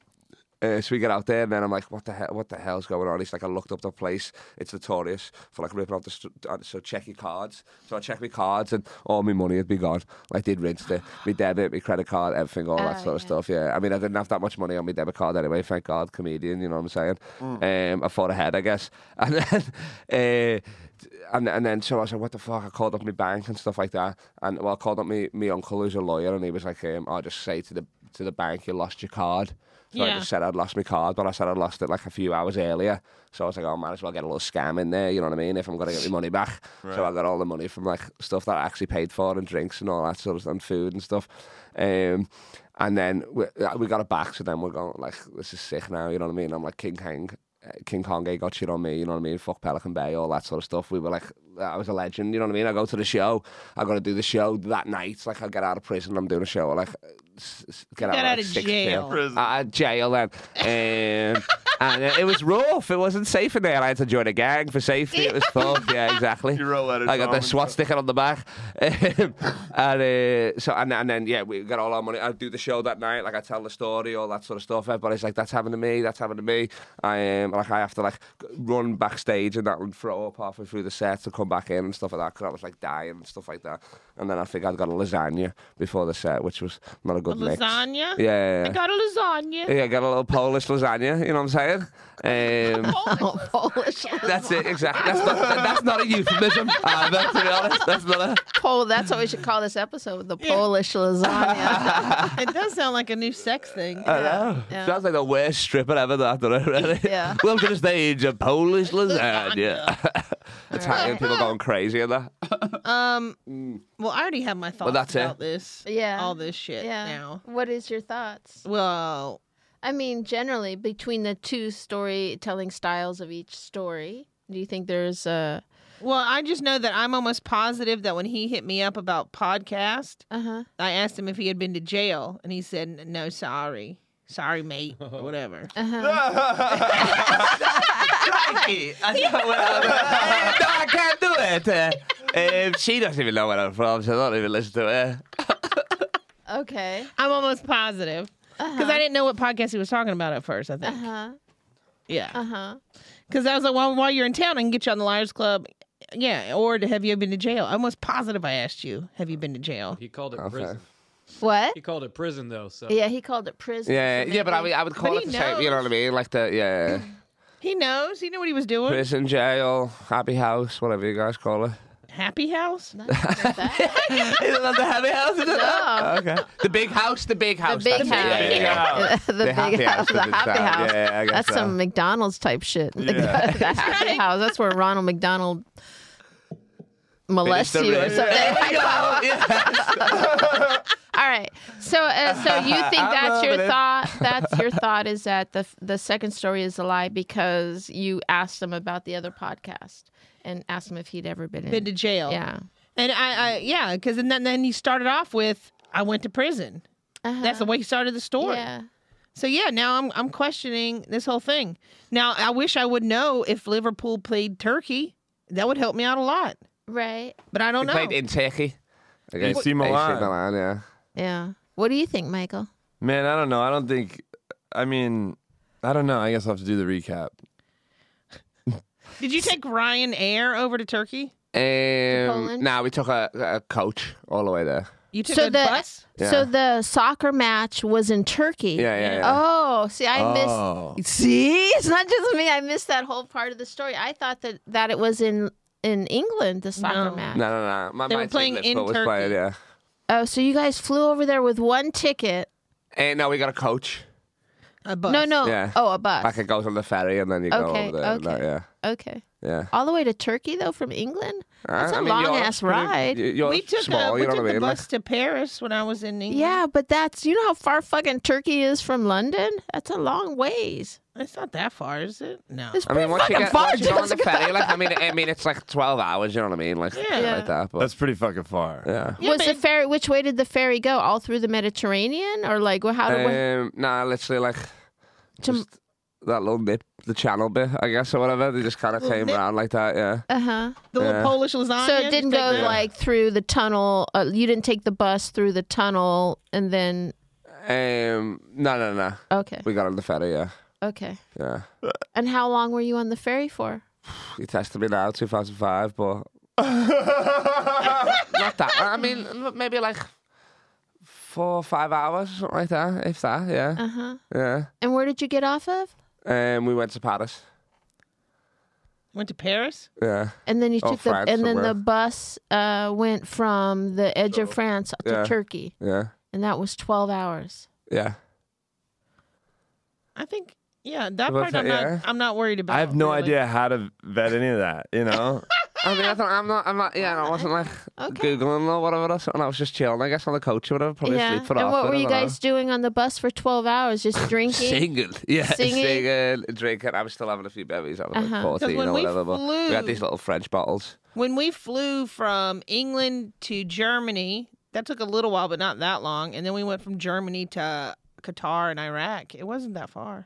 Uh, so we get out there, and then I'm like, what the hell, what the hell's going on? He's like, I looked up the place. It's notorious for like ripping off the, st- uh, so check your cards. So I checked my cards, and all my money had been gone. Like they'd rinsed it. My debit, my credit card, everything, all that Oh, sort of yeah. stuff, yeah. I mean, I didn't have that much money on my debit card anyway, thank God, comedian, you know what I'm saying? Um, I thought ahead, I guess. And then, uh, and, and then, so I was like, what the fuck? I called up my bank and stuff like that. And, well, I called up my, my uncle who's a lawyer, and he was like, um, I'll just say to the to the bank, you lost your card. So I Yeah. just said I'd lost my card, but I said I'd lost it like a few hours earlier. So I was like, oh, I might as well get a little scam in there, you know what I mean, if I'm going to get my money back. So I got all the money from like stuff that I actually paid for and drinks and all that sort of and food and stuff. Um, and then we, we got it back, so then we're going, like, this is sick now, you know what I mean? I'm like, King Kong, uh, King Kong ain't got shit on me, you know what I mean? Fuck Pelican Bay, all that sort of stuff. We were like, I was a legend, you know what I mean? I go to the show, I got to do the show that night. Like, I get out of prison, I'm doing a show, like, s- s- get You out, got out like, of six jail. p.m. Prison. Uh, jail then. Um, and uh, it was rough. It wasn't safe in there. I had to join a gang for safety. It was tough. Yeah, exactly. You wrote letters I got home the and SWAT stuff. sticker on the back. Um, and uh, so and, and then yeah, we got all our money. I do the show that night. Like I tell the story, all that sort of stuff. Everybody's like, "That's happened to me. That's happened to me." I um, like I have to like run backstage and that and throw up halfway through the set to come back in and stuff like that because I was like dying and stuff like that. And then I think I'd got a lasagna before the set, which was not a A good mix. lasagna? Yeah. I got a lasagna. Yeah, I got a little Polish lasagna, you know what I'm saying? Um, Oh, Polish. that's it, exactly. That's not, that's not a euphemism, either, to be honest. That's not a... Pol- that's what we should call this episode, the Polish lasagna. It does sound like a new sex thing. I know. Yeah. Sounds like the worst stripper ever, that, doesn't it, really? Yeah. Welcome to the stage, a Polish lasagna. Italian people going crazy in that. Um. Well, I already have my thoughts that's it. about this. Yeah. All this shit yeah. now. What is your thoughts? Well, I mean, generally, between the two storytelling styles of each story, do you think there's a... well, I just know that I'm almost positive that when he hit me up about podcast, Uh-huh. I asked him if he had been to jail, and he said, "No, sorry, sorry, mate, or whatever." Crikey. I don't- well, no, I can't do it. Uh, um, she doesn't even know where I'm from, so I don't even listen to her. Okay. I'm almost positive because I didn't know what podcast he was talking about at first. I think, Uh-huh. yeah, Uh-huh. because I was like, "Well, while you're in town, I can get you on the Liars Club." Yeah, or to have you been to jail? I'm almost positive I asked you, "Have you been to jail?" He called it Okay. prison. What? He called it prison though. So Yeah, he called it prison. Yeah, so yeah, but I, maybe- would- I would call But it he the same, you know knows. what I mean? Like the, yeah, He knows. He knew what he was doing. prison, jail, happy house, whatever you guys call it. Happy House? Not that. Isn't that the happy house? Is it? No. Okay. The big house. The big The house. big that's house. it. Yeah, yeah. the, The big happy house. house The is in happy town. house. Yeah, yeah, I guess That's so. some McDonald's type shit. Like Yeah. the, the happy house. That's where Ronald McDonald molests Finish you the or race. something. There we go. Yes. All right. So, uh, so you think I'm that's your loving it. thought? That's your thought is that the the second story is a lie because you asked him about the other podcast and asked him if he'd ever been in. Been to jail. Yeah. And I, I yeah, because then, then he started off with, I went to prison. Uh-huh. That's the way he started the story. Yeah. So yeah, now I'm I'm questioning this whole thing. Now I wish I would know if Liverpool played Turkey. That would help me out a lot. Right. But I don't He know. played in Turkey. A C Milan. A C Milan, yeah. Yeah. What do you think, Michael? Man, I don't know. I don't think. I mean, I don't know. I guess I'll have to do the recap. Did you take Ryanair over to Turkey? Um, Poland? nah, we took a, a coach all the way there. You took So a the- bus? Yeah. So the soccer match was in Turkey. Yeah, yeah, yeah. Oh, see, I Oh. missed. See, it's not just me. I missed that whole part of the story. I thought that that it was in in England, the soccer No. match. No, no, no. My They were mate's playing like in Liverpool was Turkey. playing, yeah. Oh, so you guys flew over there with one ticket? And no, we got a coach. A bus. No, no. Yeah. Oh, a bus. Like it goes on the ferry and then you go Okay, over there. and okay. that, yeah, Okay. yeah. All the way to Turkey though, from England. That's Uh, a I mean, long Europe's ass pretty- ride. y- Europe's We took, small, uh, we you know took what I the mean? bus to Paris when I was in England. Yeah, but that's you know how far fucking Turkey is from London. That's a long ways. It's not that far, is it? No. It's I mean, pretty once you fucking get far. once you go on the Jessica. ferry, like I mean, I mean, it's like twelve hours. You know what I mean? Like, Yeah. Yeah. like that. But That's pretty fucking far. yeah. Yeah, was but the it- ferry? Which way did the ferry go? All through the Mediterranean, or like well, how did we? Um, nah, literally like To- just that little nip, the channel bit, I guess, or whatever. They just kind of Little came nip? around like that. Yeah. Uh huh. The little Yeah. Polish lasagna. So it didn't Just go take the- like through the tunnel. Uh, you didn't take the bus through the tunnel, and then Um, no, no, no. okay, We got on the ferry. Yeah, okay. yeah. And how long were you on the ferry for? You tested me now, two thousand five, but not that. I mean, maybe like four or five hours, something like that, if that. Yeah, Uh huh. yeah. And where did you get off of? Um, we went to Paris. Went to Paris? Yeah, And then you Oh, took the France and then the somewhere. bus uh, went from the edge of France to Yeah. Turkey, yeah, and that was twelve hours. yeah. I think, yeah, that Well, part I'm yeah. not, I'm not worried about. I have no really. idea how to vet any of that. You know. I mean, I thought, I'm not, I'm not, yeah, I wasn't like Okay. Googling or whatever or something. I was just chilling, I guess, on the coach or whatever, probably Yeah. asleep for And half what it, were I you don't know. guys doing on the bus for twelve hours? Just drinking? Singing, yeah, Singing? singing, drinking. I was still having a few bevies. I was Uh-huh. like 'Cause fourteen when or we whatever. But we had flew- these little French bottles. When we flew from England to Germany, that took a little while, but not that long. And then we went from Germany to Qatar and Iraq. It wasn't that far.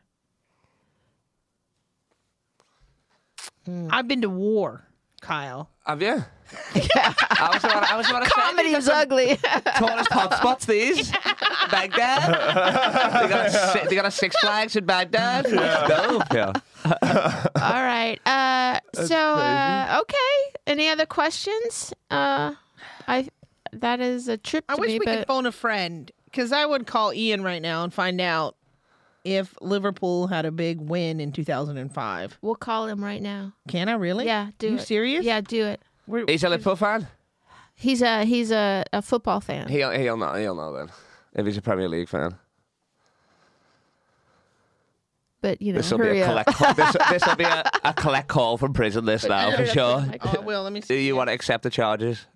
Hmm. I've been to war, Kyle. Have you? Yeah. I was about, I was about to say, Comedy these is are some ugly. Tourist hotspots, these. Baghdad. they, got a, si- they got a Six Flags in Baghdad. Yeah. Dope. Yeah. All right. Uh, so uh, okay. Any other questions? Uh, I that is a trip to I wish me, we but could phone a friend because I would call Ian right now and find out if Liverpool had a big win in two thousand five. we'll call him right now. Can I really? Yeah, do you it. serious? Yeah, do it. We're- He's a Liverpool fan. He's a he's a, a football fan. He'll, he'll know. He'll know then. If he's a Premier League fan. But you know, This will be hurry a up. collect. Call, this, this will be a, a collect call from prison. This now for sure. Oh, well, let me Do see. you want to accept the charges?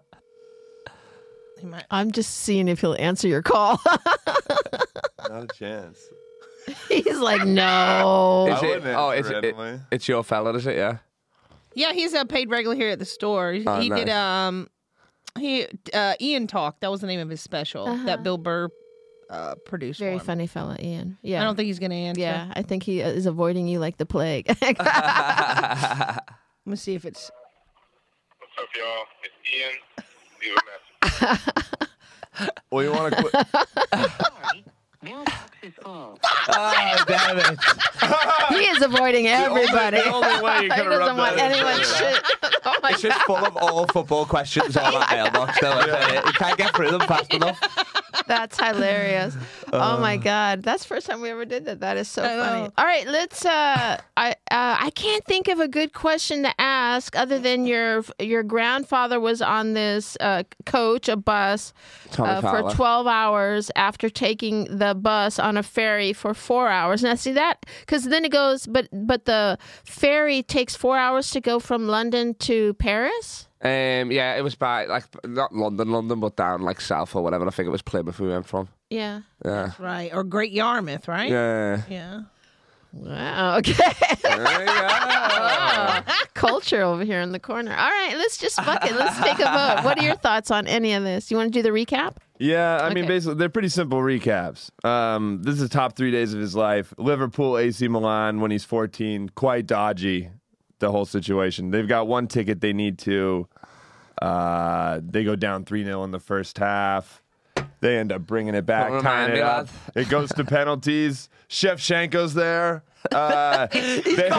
He might- I'm just seeing if he'll answer your call. Not a chance. He's like, no. Is I it- wouldn't oh, answer it's, it, randomly. it's your fella, is it? Yeah. Yeah, he's a paid regular here at the store. He, Oh, he did nice. um he uh Ian Talk. That was the name of his special Uh-huh. that Bill Burr uh produced. Very for him. funny fella, Ian. Yeah. I don't think he's gonna answer. Yeah, I think he is avoiding you like the plague. Let me see if it's What's up, y'all? It's Ian. Leave a message. Well, you want to quit? Mailbox is full. Oh, damn it. he is avoiding everybody. the only way you he could have doesn't rubbed want that in. anyone's shit. Oh my It's just full of all football questions on that mailbox. Though, isn't it? You can't get through them fast enough. That's hilarious. oh Uh. my god, that's the first time we ever did that. That is so I funny. know. All right, let's. Uh, I uh, I can't think of a good question to ask other than your your grandfather was on this uh, coach, a bus, Tommy uh, for Fowler. twelve hours after taking the bus on a ferry for four hours. Now see that because then it goes, but but the ferry takes four hours to go from London to Paris. Um, yeah, it was by like not London, London, but down like south or whatever. I think it was Plymouth we went from. Yeah. Yeah, Right. Or Great Yarmouth, right? yeah. Yeah. Wow. Okay. There you go. Culture over here in the corner. All right, let's just fuck it. Let's take a vote. What are your thoughts on any of this? You want to do the recap? Yeah, I mean, Okay. basically, they're pretty simple recaps. Um, this is the top three days of his life. Liverpool, A C Milan when he's fourteen. Quite dodgy, the whole situation. They've got one ticket they need to. Uh, they go down three nil in the first half. They end up bringing it back, Don't tying remind it me, up. lad. It goes to penalties. Shevchenko's there. Uh, they-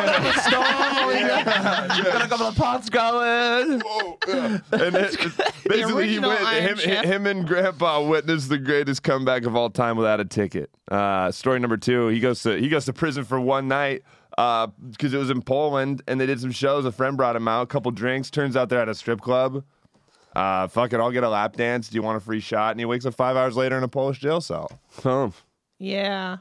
Got a couple of pots going. And it, basically, he original went, Iron him, Chef. him and Grandpa witnessed the greatest comeback of all time without a ticket. Uh, story number two: he goes to he goes to prison for one night because it was in Poland, and they did some shows. A friend brought him out, a couple drinks. Turns out they're at a strip club. Uh, fuck it, I'll get a lap dance. Do you want a free shot? And he wakes up five hours later in a Polish jail cell. Oh. Yeah.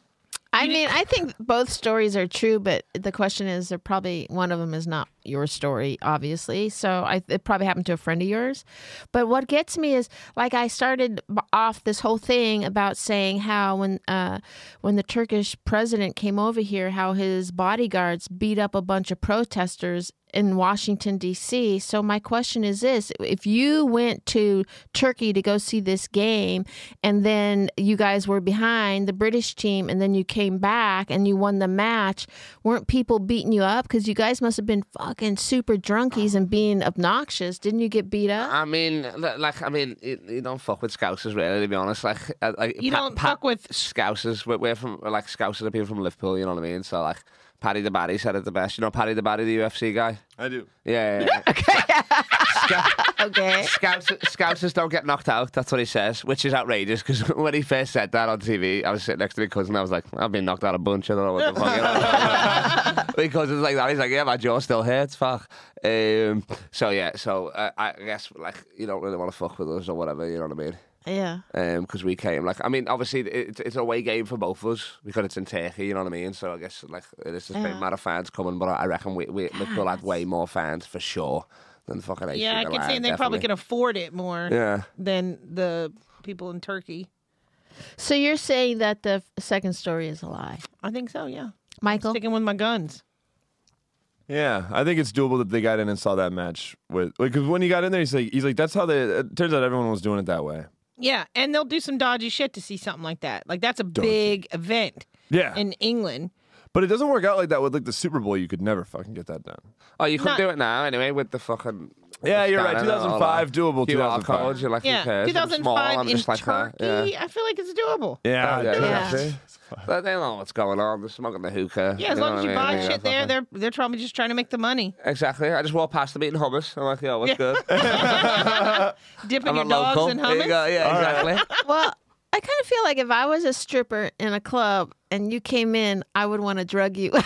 I mean, I think both stories are true, but the question is, they're probably one of them is not your story, obviously. So I, it probably happened to a friend of yours. But what gets me is, like, I started b- off this whole thing about saying how when uh, when the Turkish president came over here, how his bodyguards beat up a bunch of protesters in Washington, D C. So my question is this: if you went to Turkey to go see this game, and then you guys were behind the British team, and then you came back and you won the match, weren't people beating you up? Because you guys must have been fucking super drunkies and being obnoxious. Didn't you get beat up? I mean, li- like, I mean, you, you don't fuck with Scousers, really, to be honest. Like, uh, like You don't fuck with- Scousers. We're, we're from, like, Scousers are people from Liverpool, you know what I mean? So, like, Paddy the Baddy said it the best. You know Paddy the Baddy, the U F C guy? I do. Yeah, yeah, yeah. Okay. Scouts, Scousers don't get knocked out. That's what he says, which is outrageous because when he first said that on T V, I was sitting next to my cousin. I was like, I've been knocked out a bunch. I don't know what the fuck. You know? Because it's like that. He's like, yeah, my jaw still hurts. Fuck. Um, so yeah. So uh, I guess like you don't really want to fuck with us or whatever. You know what I mean? Yeah. Because we came like I mean, obviously it, it's an away game for both of us because it's in Turkey. You know what I mean? So I guess like it is the same Yeah. amount of fans coming, but I reckon we we Liverpool had way more fans for sure than fucking A C Yeah, I can Milan, see, and they probably definitely. can afford it more Yeah. than the people in Turkey. So you're saying that the f- second story is a lie, I think so. Yeah. Michael? Sticking with my guns. Yeah, I think it's doable that they got in and saw that match with because when he got in there, he's like, he's like, that's how they. It turns out everyone was doing it that way. Yeah, and they'll do some dodgy shit to see something like that. Like that's a big event Yeah, in England. but it doesn't work out like that with like the Super Bowl. You could never fucking get that done. Oh, you could Not- do it now anyway with the fucking. Yeah, the you're right. scanner and all two thousand five, that. doable. Q R two thousand five. codes, you're like, who Yeah, cares? two I'm thousand small, five I'm in just like Turkey. that. Yeah. I feel like it's doable. Yeah, Oh, yeah, yeah. see? But they know what's going on. They're smoking the hookah. Yeah, as know long what as you I mean? buy Yeah, shit there, fucking- they're they're probably just trying to make the money. Exactly. I just walked past them eating hummus. I'm like, yo, what's Yeah. good? Dipping I'm your a dogs local. in There you hummus. go. Yeah, exactly. Well, I kind of feel like if I was a stripper in a club and you came in, I would want to drug you.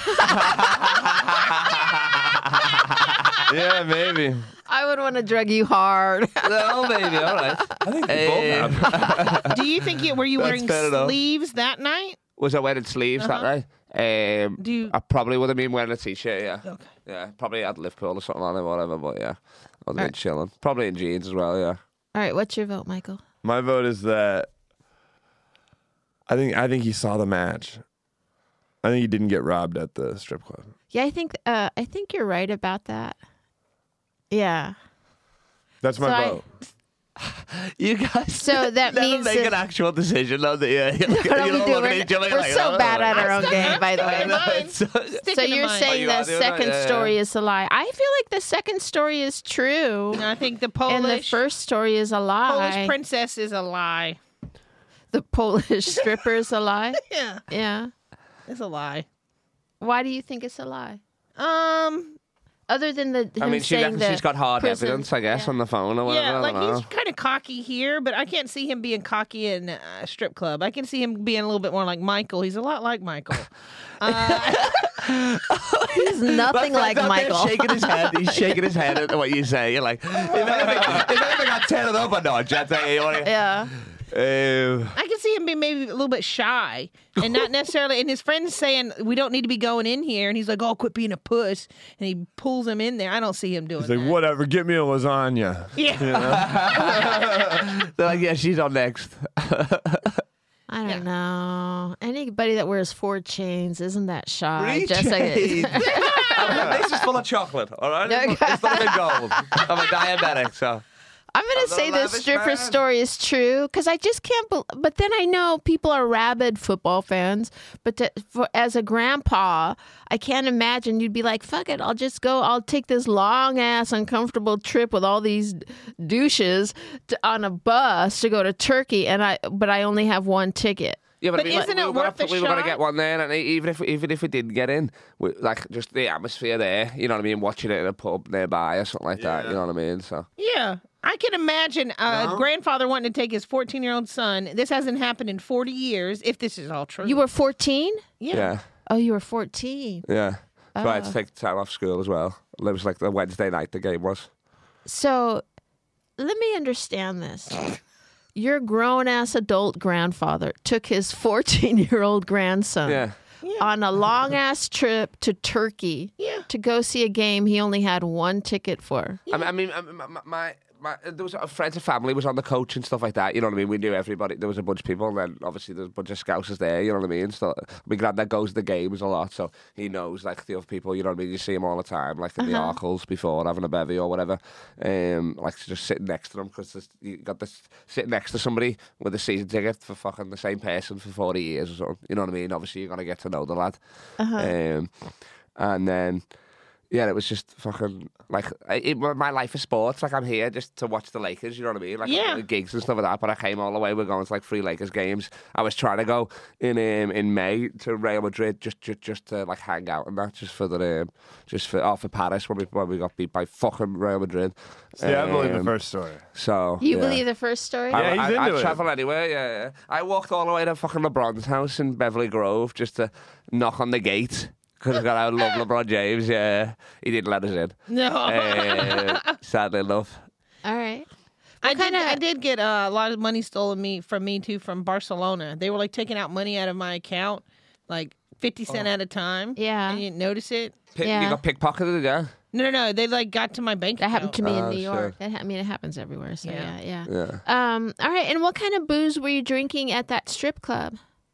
Yeah, maybe. I would want to drug you hard. No, baby. All right. I think they both have. Do you think you were you That's wearing fair enough. sleeves that night? Was I wearing sleeves that night? Um, Do you- I probably would have been wearing a t-shirt. Yeah. Okay. Yeah. Probably had Liverpool or something on it, whatever. But yeah, I was been chilling. Probably in jeans as well. Yeah. All right, what's your vote, Michael? My vote is that I think I think he saw the match. I think he didn't get robbed at the strip club. Yeah, I think uh, I think you're right about that. Yeah. That's my So I- vote. You guys. So that never means make that- an actual decision, though. That yeah, What are we doing? We're so bad at our own game, by the way. Stick So in the you're mind. saying you the are doing second that? Yeah, story yeah. is a lie. I feel like the second story is true, I think the and the Polish first story is a lie. Polish princess is a lie. The Polish stripper is a lie. Yeah, Yeah. it's a lie. Why do you think it's a lie? Um, Other than the him I mean, she saying reckons the she's got hard prison- evidence, I guess, yeah. on the phone or whatever. Yeah, I like don't know. he's kind of cocky here, but I can't see him being cocky in a strip club. I can see him being a little bit more like Michael. He's a lot like Michael. uh, He's nothing like He's Michael. shaking his head. He's shaking his head at what you say. You're like, if anything, if anything got ten up a notch, I'd say, you want to... Yeah. Um, I can see him being maybe a little bit shy and not necessarily. And his friends saying we don't need to be going in here, and he's like, "Oh, quit being a puss," and he pulls him in there. I don't see him doing He's like, that. whatever, get me a lasagna. Yeah. they're like, yeah, she's on next. I don't know. Anybody that wears four chains isn't that shy. Jessica. This is full of chocolate, all right? It's, it's not even gold. I'm a diabetic, so... I'm going I'm to say not a this lavish stripper man. story is true because I just can't. Be- but then I know people are rabid football fans. But to, for, as a grandpa, I can't imagine you'd be like, "Fuck it, I'll just go. I'll take this long ass uncomfortable trip with all these douches to, on a bus to go to Turkey, and I. But I only have one ticket." Yeah, But I mean, isn't we it were gonna, worth the We were going to shot? get one there, and even if even if we didn't get in, we, like just the atmosphere there, you know what I mean, watching it in a pub nearby or something like that, you know what I mean? So Yeah. I can imagine a grandfather wanting to take his fourteen-year-old son. This hasn't happened in forty years, if this is all true. You were fourteen. yeah. yeah, Oh, you were fourteen. yeah. So I had Oh. to take the time off school as well. It was like the Wednesday night the game was. So, let me understand this. Your grown-ass adult grandfather took his fourteen-year-old grandson Yeah. on a long-ass trip to Turkey Yeah. to go see a game he only had one ticket for. I mean, I mean, my, my, my, my there was a friends and family was on the coach and stuff like that. You know what I mean? We knew everybody. There was a bunch of people, and then obviously there's a bunch of scousers there. You know what I mean? So my granddad goes to the games a lot, so he knows like the other people. You know what I mean? You see him all the time, like in the Arkles before having a bevy or whatever. Um, like just sitting next to them because you got this sitting next to somebody with a season ticket for fucking the same person for forty years or something. You know what I mean? Obviously you're gonna get to know the lad. Um, and then. Yeah, it was just fucking like it, my life is sports. Like I'm here just to watch the Lakers. You know what I mean? Like Yeah. the gigs and stuff like that. But I came all the way. We're going to like three Lakers games. I was trying to go in um, in May to Real Madrid just just just to like hang out and that just for the um, just for oh, for Paris when we when we got beat by fucking Real Madrid. Yeah, I believe the Um, first story. So You yeah. believe the first story? Yeah, I, he's I, into I it. travel anywhere, yeah, yeah. I walked all the way to fucking LeBron's house in Beverly Grove just to knock on the gate because I got I love LeBron James. Yeah, he didn't let us in. No. Uh, sadly enough. All right. I did, kinda- I did get uh, a lot of money stolen me from me too from Barcelona. They were like taking out money out of my account, like fifty cent at a time. Yeah. And you didn't notice it. Pick, Yeah. You got pickpocketed, yeah? No, no, no. They like got to my bank. That happened to me in Oh, New shit. York. That ha- I mean, it happens everywhere. So yeah, Yeah. yeah. Yeah. Um. All right. And what kind of booze were you drinking at that strip club?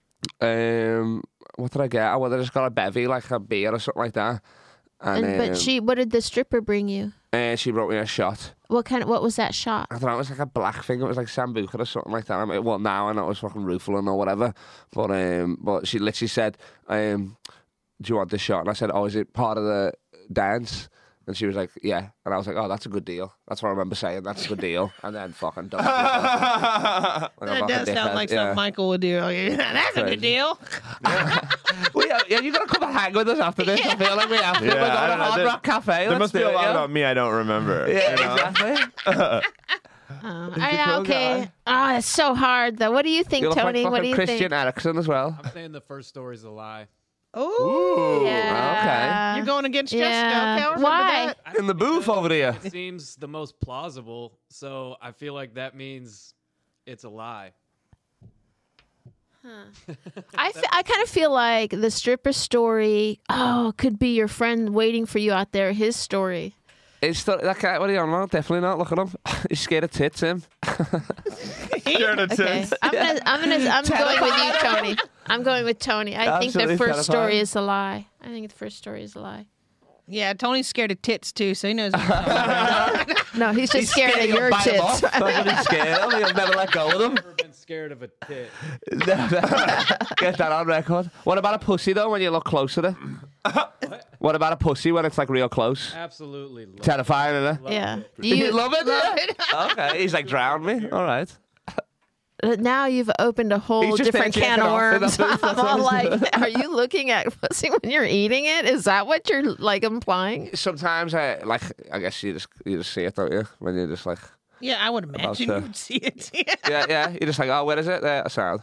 Um, what did I get? Oh, well, I just got a bevy, like a beer or something like that. And, And, but um, she, what did the stripper bring you? uh, she brought me a shot. What kind of? What was that shot? I don't know, it was like a black thing. It was like Sambuca or something like that. I mean, well, now I know it was fucking Rufalin or whatever. But um, but she literally said, um, do you want this shot? And I said, oh, is it part of the dance? And she was like, yeah. And I was like, oh, that's a good deal. That's what I remember saying. That's a good deal. And then fucking dumped it. Like a That fucking does sound dickhead. like yeah. something Michael would do. That's a Crazy. good deal. Well, yeah, yeah, you got to come and hang with us after this. I feel like we have to. Yeah, We're going I to don't know. Hard There- Rock Cafe. There Let's must be do a it, lot yeah. about me I don't remember. Yeah, you know? exactly. Oh, all right, cool okay. guy. Oh, it's so hard though. What do you think, You look Tony? like What do fucking you Christian think? Eriksen as well. I'm saying the first story's a lie. Oh, Yeah. you're going against Yeah. Jessica. Okay, I'll remember Why? that. I In the don't booth know. over there. It seems the most plausible, so I feel like that means it's a lie. I, f- I kind of feel like the stripper story, oh, could be your friend waiting for you out there, his story. It's still, that guy, what are you on about? Definitely not. Look at him. He's scared of tits, him. Scared of Okay. tits. I'm gonna, I'm gonna, I'm going with you, Tony. I'm going with Tony. I think the Absolutely first story terrifying. is a lie. I think the first story is a lie. Yeah, Tony's scared of tits too, so he knows. What he's talking about. No, he's just scared of He'll your bite him tits. off. That's what he's scared of. He'll never let go of them. Never been scared of a tit. Get that on record. What about a pussy, though, when you look close at it? What about a pussy when it's, like, real close? Absolutely. Love Terrifying, isn't it? Love Yeah. it. Do You you love it? Love it. Okay, he's like, drown me. All right. Uh, Now you've opened a whole He's just different there can of jerking off. worms. That's- that's I'm all what like, are you looking at pussy when you're eating it? Is that what you're like implying? Sometimes I like. I guess you just you just see it, don't you? When you're just like, Yeah, I would imagine to- you would see it. yeah, yeah. You're just like, oh, where is it? There, sound.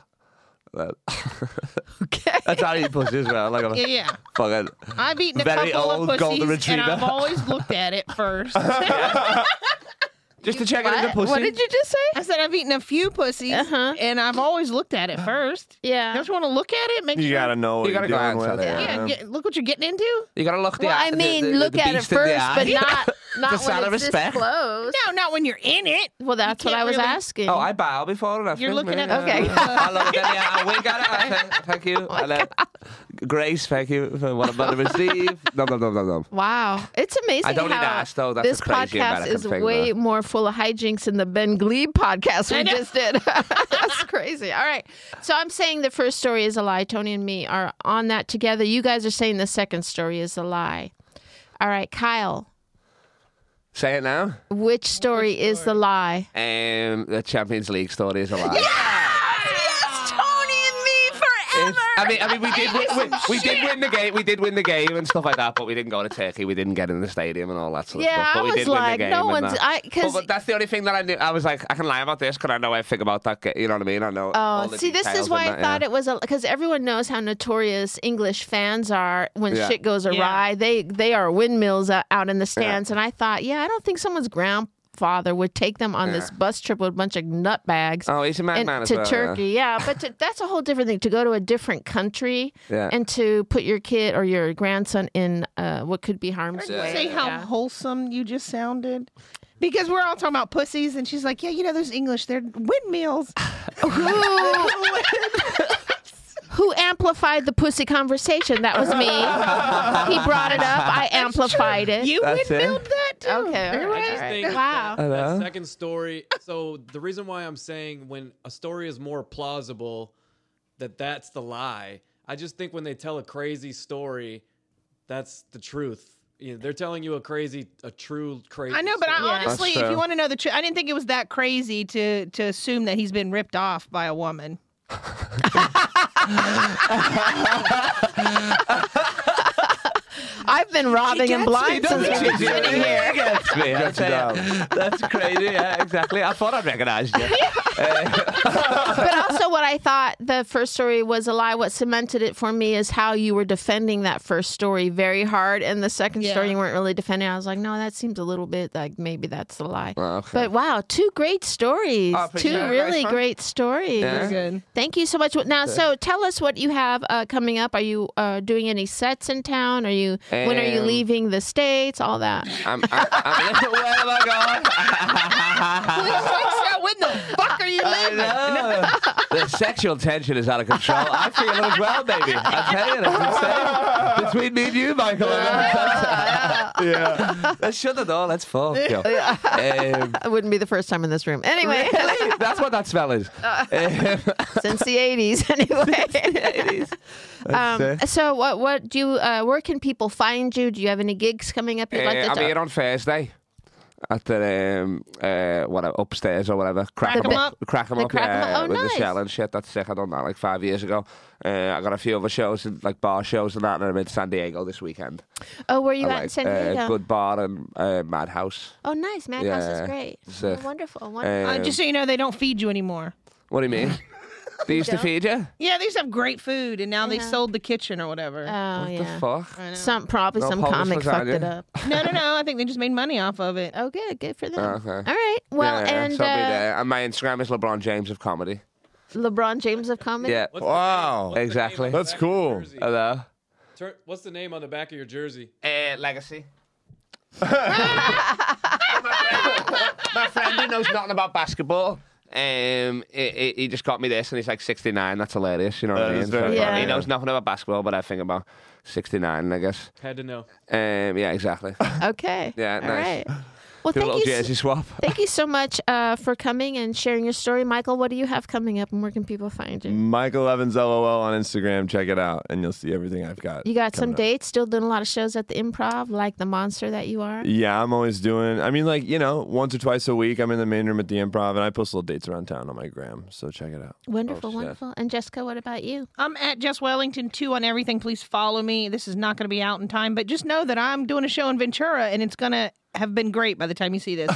Okay. That's how you pussy as well. Like, Yeah, yeah. fucking. I've eaten a Very couple old of golden pussies, and retriever. I've always looked at it first. Just to check it as a What? pussy. What did you just say? I said I've eaten a few pussies, Uh-huh. and I've always looked at it first. Yeah. Don't you want to look at it? Make You sure. gotta know what You you are gotta dealing glance with. at it, Yeah, get, look what you're getting into. You gotta look the Well, eye- I the- mean, the- the look at it beast in the first, eye. but not not The sign when of it's this respect. close. No, not when you're in it. Well, that's You what I can't was really- asking. Oh, I bow before and everything. You're looking man. at- Okay. I look at it, yeah, I wink at it. I say, thank you. Oh And then, Grace, thank you for what I'm about to receive. No, no, no, no, no. Wow, it's amazing. I don't need how to ask, though. That's this a crazy podcast American is thing, way though. more full of hijinks than the Ben Glebe podcast we I know. just did. That's crazy. All right, so I'm saying the first story is a lie. Tony and me are on that together. You guys are saying the second story is a lie. All right, Kyle, Say it now. which story, is the lie? Um, the Champions League story is a lie. Yes, Tony and me forever. It's- I mean, I mean, we did, win, we, we did win the game. We did win the game and stuff like that, but we didn't go to Turkey. We didn't get in the stadium and all that sort of Yeah, stuff. But I we was did win like, the game. no and one's- that. I- 'cause- But, but that's the only thing that I knew. I was like, I can lie about this because I know everything about that. ga- You know what I mean? I know. all Oh, the see, this details is why I and that, thought yeah. it was because everyone knows how notorious English fans are when Yeah. shit goes awry. They they are windmills o- out in the stands, and I thought, yeah, I don't think someone's grandfather would take them on this Yeah. bus trip with a bunch of nutbags. Oh, he's a and madman as to well. Turkey, yeah, but to, that's a whole different thing. To go to a different country Yeah. and to put your kid or your grandson in uh, what could be harm's Did you way. say how Yeah. wholesome you just sounded? Because we're all talking about pussies, and she's like, yeah, you know, there's English. They're windmills. Who amplified the pussy conversation? That was me. He brought it up. I amplified it. You That's it. windmilled that too. Okay, all You're right, I just all right. think Wow. that, Hello? that second story. So the reason why I'm saying when a story is more plausible, that that's the lie. I just think when they tell a crazy story, that's the truth. You know, they're telling you a crazy, a true crazy. I know, but I story. Yeah. honestly, That's if fair. you want to know the truth, I didn't think it was that crazy to to assume that he's been ripped off by a woman. I've been robbing and blind since we've been sitting here. Gets me. I'll tell you. That's crazy. Yeah, exactly. I thought I'd recognized you. But also, what I thought the first story was a lie. What cemented it for me is how you were defending that first story very hard, and the second Yeah. story you weren't really defending. I was like, no, that seems a little bit like maybe that's the lie. Oh, okay. But wow, two great stories. Oh, appreciate two it. really Nice one. great stories. Yeah. Good. Thank you so much. Now, so tell us what you have uh, coming up. Are you uh, doing any sets in town? Are you? when are you Um, leaving the states? All that. I'm, I'm, I'm, where am I going? When the fuck are you I living? know. The sexual tension is out of control. I feel it as well, baby. I tell you, it's insane. Between me and you, Michael. Yeah. Let's shut the door. Let's fuck. Yo. Um, It wouldn't be the first time in this room. Anyway, really? That's what that smell is. Um, since the eighties. Anyway. Um, so what? What do you? Uh, where can people find you? Do you have any gigs coming up? You'd like Uh, to I'm talk? here on Thursday at the um, uh, whatever upstairs or whatever. Crack 'em up? Crack 'em The up. Crack 'em yeah, Up? Oh, with nice. the shell and shit. That's sick. I done that like five years ago. Uh, I got a few other shows, like bar shows and that, and I'm in San Diego this weekend. Oh, where are you I at in like, San uh, Diego? Good Bar and uh, Madhouse. Oh, nice. Madhouse is Yeah, great. sick. Oh, wonderful. Wonderful. Uh, Um, just so you know, they don't feed you anymore. What do you mean? They used to don't? feed you? Yeah, they used to have great food, and now they Yeah. sold the kitchen or whatever. oh, What yeah. the fuck? I know. Some probably No some Polish comic fucked lasagna? it up. no, no, no. I think they just made money off of it. Oh, good. Good for them. Okay. All right. Well, yeah, and so I'll be uh, there. And my Instagram is LeBron James of comedy. LeBron James of comedy. Yeah. What's the Wow. name- what's the name Exactly. on the That's back of your cool. jersey? Hello. Tur- What's the name on the back of your jersey? Uh, legacy. my, friend, my friend who knows nothing about basketball. Um, he, he- he just got me this, and he's like sixty-nine. That's hilarious, you know what That I mean? is very So, funny. He knows nothing about basketball, but I think about sixty-nine, I guess. Had to know. Um, yeah, exactly. Okay. Yeah, All nice. right. Well, Do a thank little you. jersey swap. Thank you so much uh, for coming and sharing your story. Michael, what do you have coming up and where can people find you? Michael Evans L O L on Instagram. Check it out, and you'll see everything I've got. You got some coming up. dates, still doing a lot of shows at the Improv, like the monster that you are? Yeah, I'm always doing. I mean, like you know, once or twice a week, I'm in the main room at the Improv, and I post little dates around town on my gram. So check it out. Wonderful, Oh, shit. wonderful. And Jessica, what about you? I'm at Jess Wellington two on everything. Please follow me. This is not going to be out in time, but just know that I'm doing a show in Ventura, and it's going to have been great by the time you see this.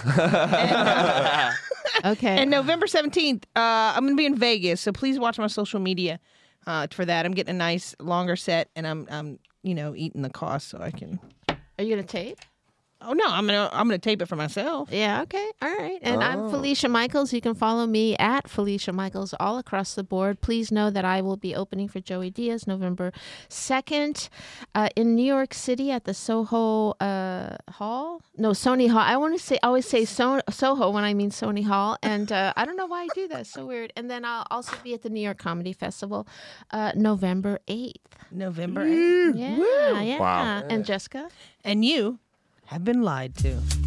Okay. And November seventeenth, uh, I'm going to be in Vegas, so please watch my social media uh, for that. I'm getting a nice longer set, and I'm, I'm, you know, eating the cost so I can. Are you going to tape? Oh no, I'm gonna I'm gonna tape it for myself. Yeah, okay. All right. And Oh. I'm Felicia Michaels. You can follow me at Felicia Michaels all across the board. Please know that I will be opening for Joey Diaz November second uh, in New York City at the Soho uh, Hall. No, Sony Hall. I want to say, I always say so- Soho when I mean Sony Hall. And uh, I don't know why I do that. It's so weird. And then I'll also be at the New York Comedy Festival uh, November eighth. November eighth. Yeah, yeah. Wow. And Jessica? And you have been lied to.